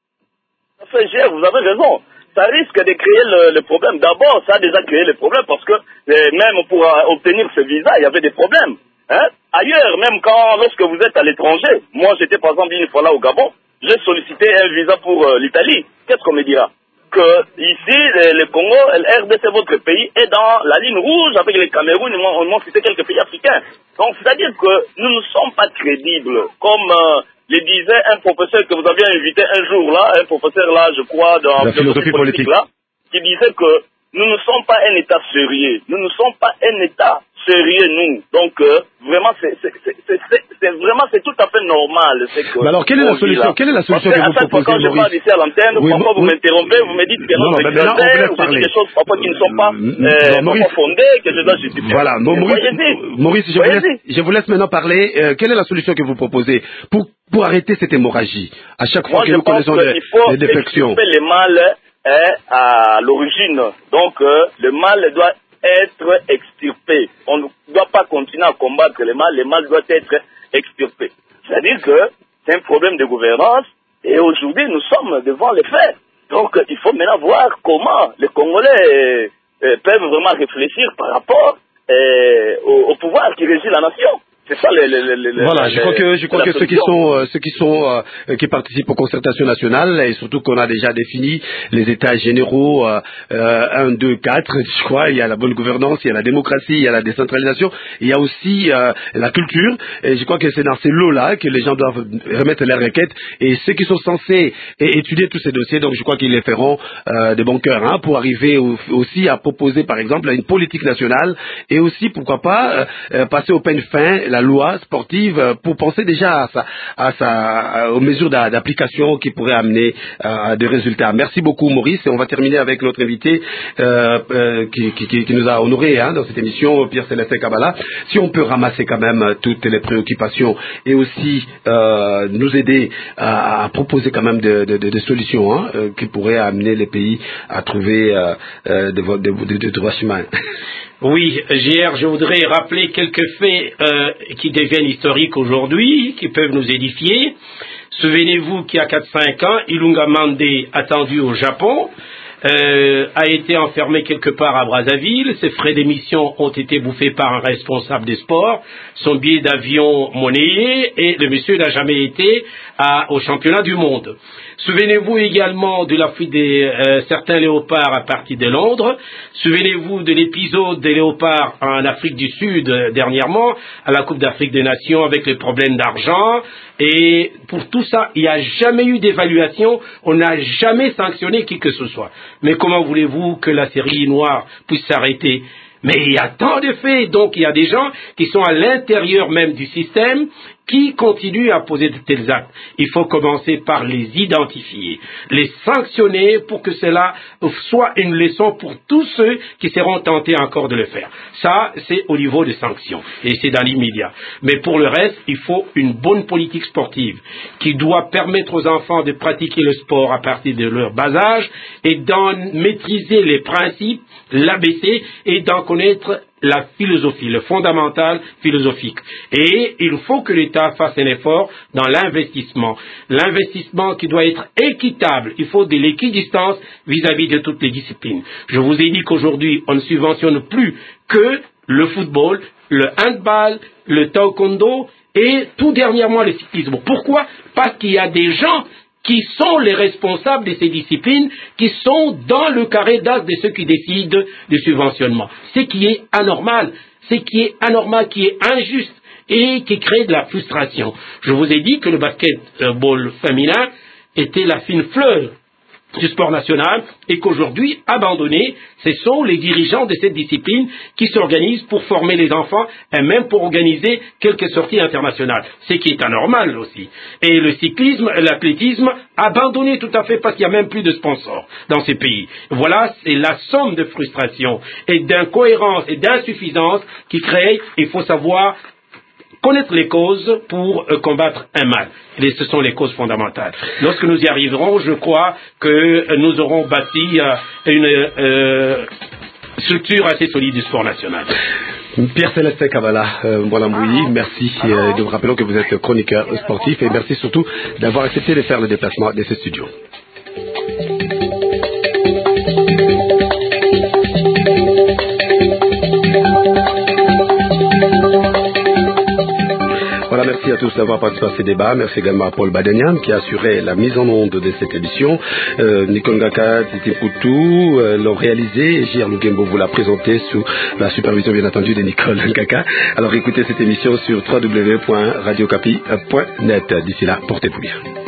Vous avez raison. Ça risque de créer le, le problème. D'abord, ça a déjà créé le problème parce que euh, même pour euh, obtenir ce visa, il y avait des problèmes. Hein? Ailleurs, même quand, lorsque vous êtes à l'étranger, moi j'étais par exemple une fois là au Gabon, j'ai sollicité un visa pour euh, l'Italie. Qu'est-ce qu'on me dira? Que ici, le, le Congo, le R D C, votre pays, est dans la ligne rouge avec les Cameroun, on m'a cité quelques pays africains. Donc, c'est-à-dire que nous ne sommes pas crédibles. Comme euh, le disait un professeur que vous aviez invité un jour là, un professeur là, je crois, dans la philosophie politique, politique là, qui disait que nous ne sommes pas un État sérieux. Nous ne sommes pas un État sérieux, nous. Donc, euh, vraiment, c'est vraiment, c'est tout à fait normal. Que mais alors, quelle est la solution, quelle est la solution que vous proposez, quand je parle ici à l'antenne, oui, parfois vous oui. m'interrompez, vous me dites que non, non, mais maintenant, on vous laisse parler. Des choses parfois qui ne sont pas, euh, non, Maurice, fondées, que je dois justifier. Voilà, bon, Maurice, Maurice, je vous, laisse, je vous laisse maintenant parler. Euh, quelle est la solution que vous proposez pour, pour arrêter cette hémorragie à chaque fois Moi, que nous connaissons des, des défections? Le mal est à l'origine. Donc, euh, le mal doit être extirpé. On ne doit pas continuer à combattre le mal, le mal doit être extirpé. C'est-à-dire que c'est un problème de gouvernance et aujourd'hui nous sommes devant les faits. Donc il faut maintenant voir comment les Congolais euh, peuvent vraiment réfléchir par rapport euh, au, au pouvoir qui régit la nation. C'est ça le, le, le, voilà, le, je crois que je crois que ceux qui sont euh, ceux qui sont euh, qui participent aux concertations nationales et surtout qu'on a déjà défini les états généraux euh, euh, un, deux, quatre, je crois, il y a la bonne gouvernance, il y a la démocratie, il y a la décentralisation, il y a aussi euh, la culture et je crois que c'est dans ces lots-là que les gens doivent remettre leurs requêtes et ceux qui sont censés étudier tous ces dossiers, donc je crois qu'ils les feront euh, de bon cœur hein, pour arriver au, aussi à proposer par exemple une politique nationale et aussi pourquoi pas euh, passer au peigne fin la loi sportive pour penser déjà à sa, à sa, aux mesures d'application qui pourraient amener à des résultats. Merci beaucoup Maurice et on va terminer avec notre invité euh, euh, qui, qui, qui nous a honoré hein, dans cette émission, Pierre Célestin Kabala. Si on peut ramasser quand même toutes les préoccupations et aussi euh, nous aider à, à proposer quand même des de, de, de solutions hein, euh, qui pourraient amener les pays à trouver euh, euh, de, de, de, de droits humains. Oui, J R, je voudrais rappeler quelques faits euh, qui deviennent historiques aujourd'hui, qui peuvent nous édifier. Souvenez-vous qu'il y a quatre cinq ans, Ilunga Mandé, attendu au Japon, euh, a été enfermé quelque part à Brazzaville. Ses frais d'émission ont été bouffés par un responsable des sports, son billet d'avion monnayé, et le monsieur n'a jamais été à, au championnat du monde. Souvenez-vous également de la fuite de euh, certains léopards à partir de Londres. Souvenez-vous de l'épisode des léopards en Afrique du Sud euh, dernièrement, à la Coupe d'Afrique des Nations avec les problèmes d'argent. Et pour tout ça, il n'y a jamais eu d'évaluation, on n'a jamais sanctionné qui que ce soit. Mais comment voulez-vous que la série noire puisse s'arrêter ? Mais il y a tant de faits, donc il y a des gens qui sont à l'intérieur même du système qui continuent à poser de tels actes. Il faut commencer par les identifier, les sanctionner pour que cela soit une leçon pour tous ceux qui seront tentés encore de le faire. Ça, c'est au niveau des sanctions et c'est dans l'immédiat. Mais pour le reste, il faut une bonne politique sportive qui doit permettre aux enfants de pratiquer le sport à partir de leur bas âge et d'en maîtriser les principes, l'A B C et d'en connaître la philosophie, le fondamental philosophique. Et il faut que l'État fasse un effort dans l'investissement. L'investissement qui doit être équitable. Il faut de l'équidistance vis-à-vis de toutes les disciplines. Je vous ai dit qu'aujourd'hui, on ne subventionne plus que le football, le handball, le taekwondo et tout dernièrement le cyclisme. Pourquoi? Parce qu'il y a des gens qui sont les responsables de ces disciplines, qui sont dans le carré d'as de ceux qui décident du subventionnement. Ce qui est anormal, ce qui est anormal, qui est injuste et qui crée de la frustration. Je vous ai dit que le basketball féminin était la fine fleur du sport national et qu'aujourd'hui, abandonné, ce sont les dirigeants de cette discipline qui s'organisent pour former les enfants et même pour organiser quelques sorties internationales, ce qui est anormal aussi. Et le cyclisme et l'athlétisme, abandonné tout à fait parce qu'il n'y a même plus de sponsors dans ces pays. Voilà, c'est la somme de frustration et d'incohérence et d'insuffisance qui crée, il faut savoir connaître les causes pour euh, combattre un mal. Et ce sont les causes fondamentales. Lorsque nous y arriverons, je crois que euh, nous aurons bâti euh, une euh, structure assez solide du sport national. Pierre Célestin Kavala, euh, Mbolamboui, merci. Euh, nous rappelons que vous êtes chroniqueur sportif et merci surtout d'avoir accepté de faire le déplacement de ce studio. Voilà, merci à tous d'avoir participé à ce débat. Merci également à Paul Badenian qui a assuré la mise en onde de cette émission. Euh, Nicole Ngaka, Titi Poutou euh, l'ont réalisé et J R Lugumbo vous l'a présenté sous la supervision bien entendu de Nicole Ngaka. Alors écoutez cette émission sur w w w point radio capi point net. D'ici là, portez-vous bien.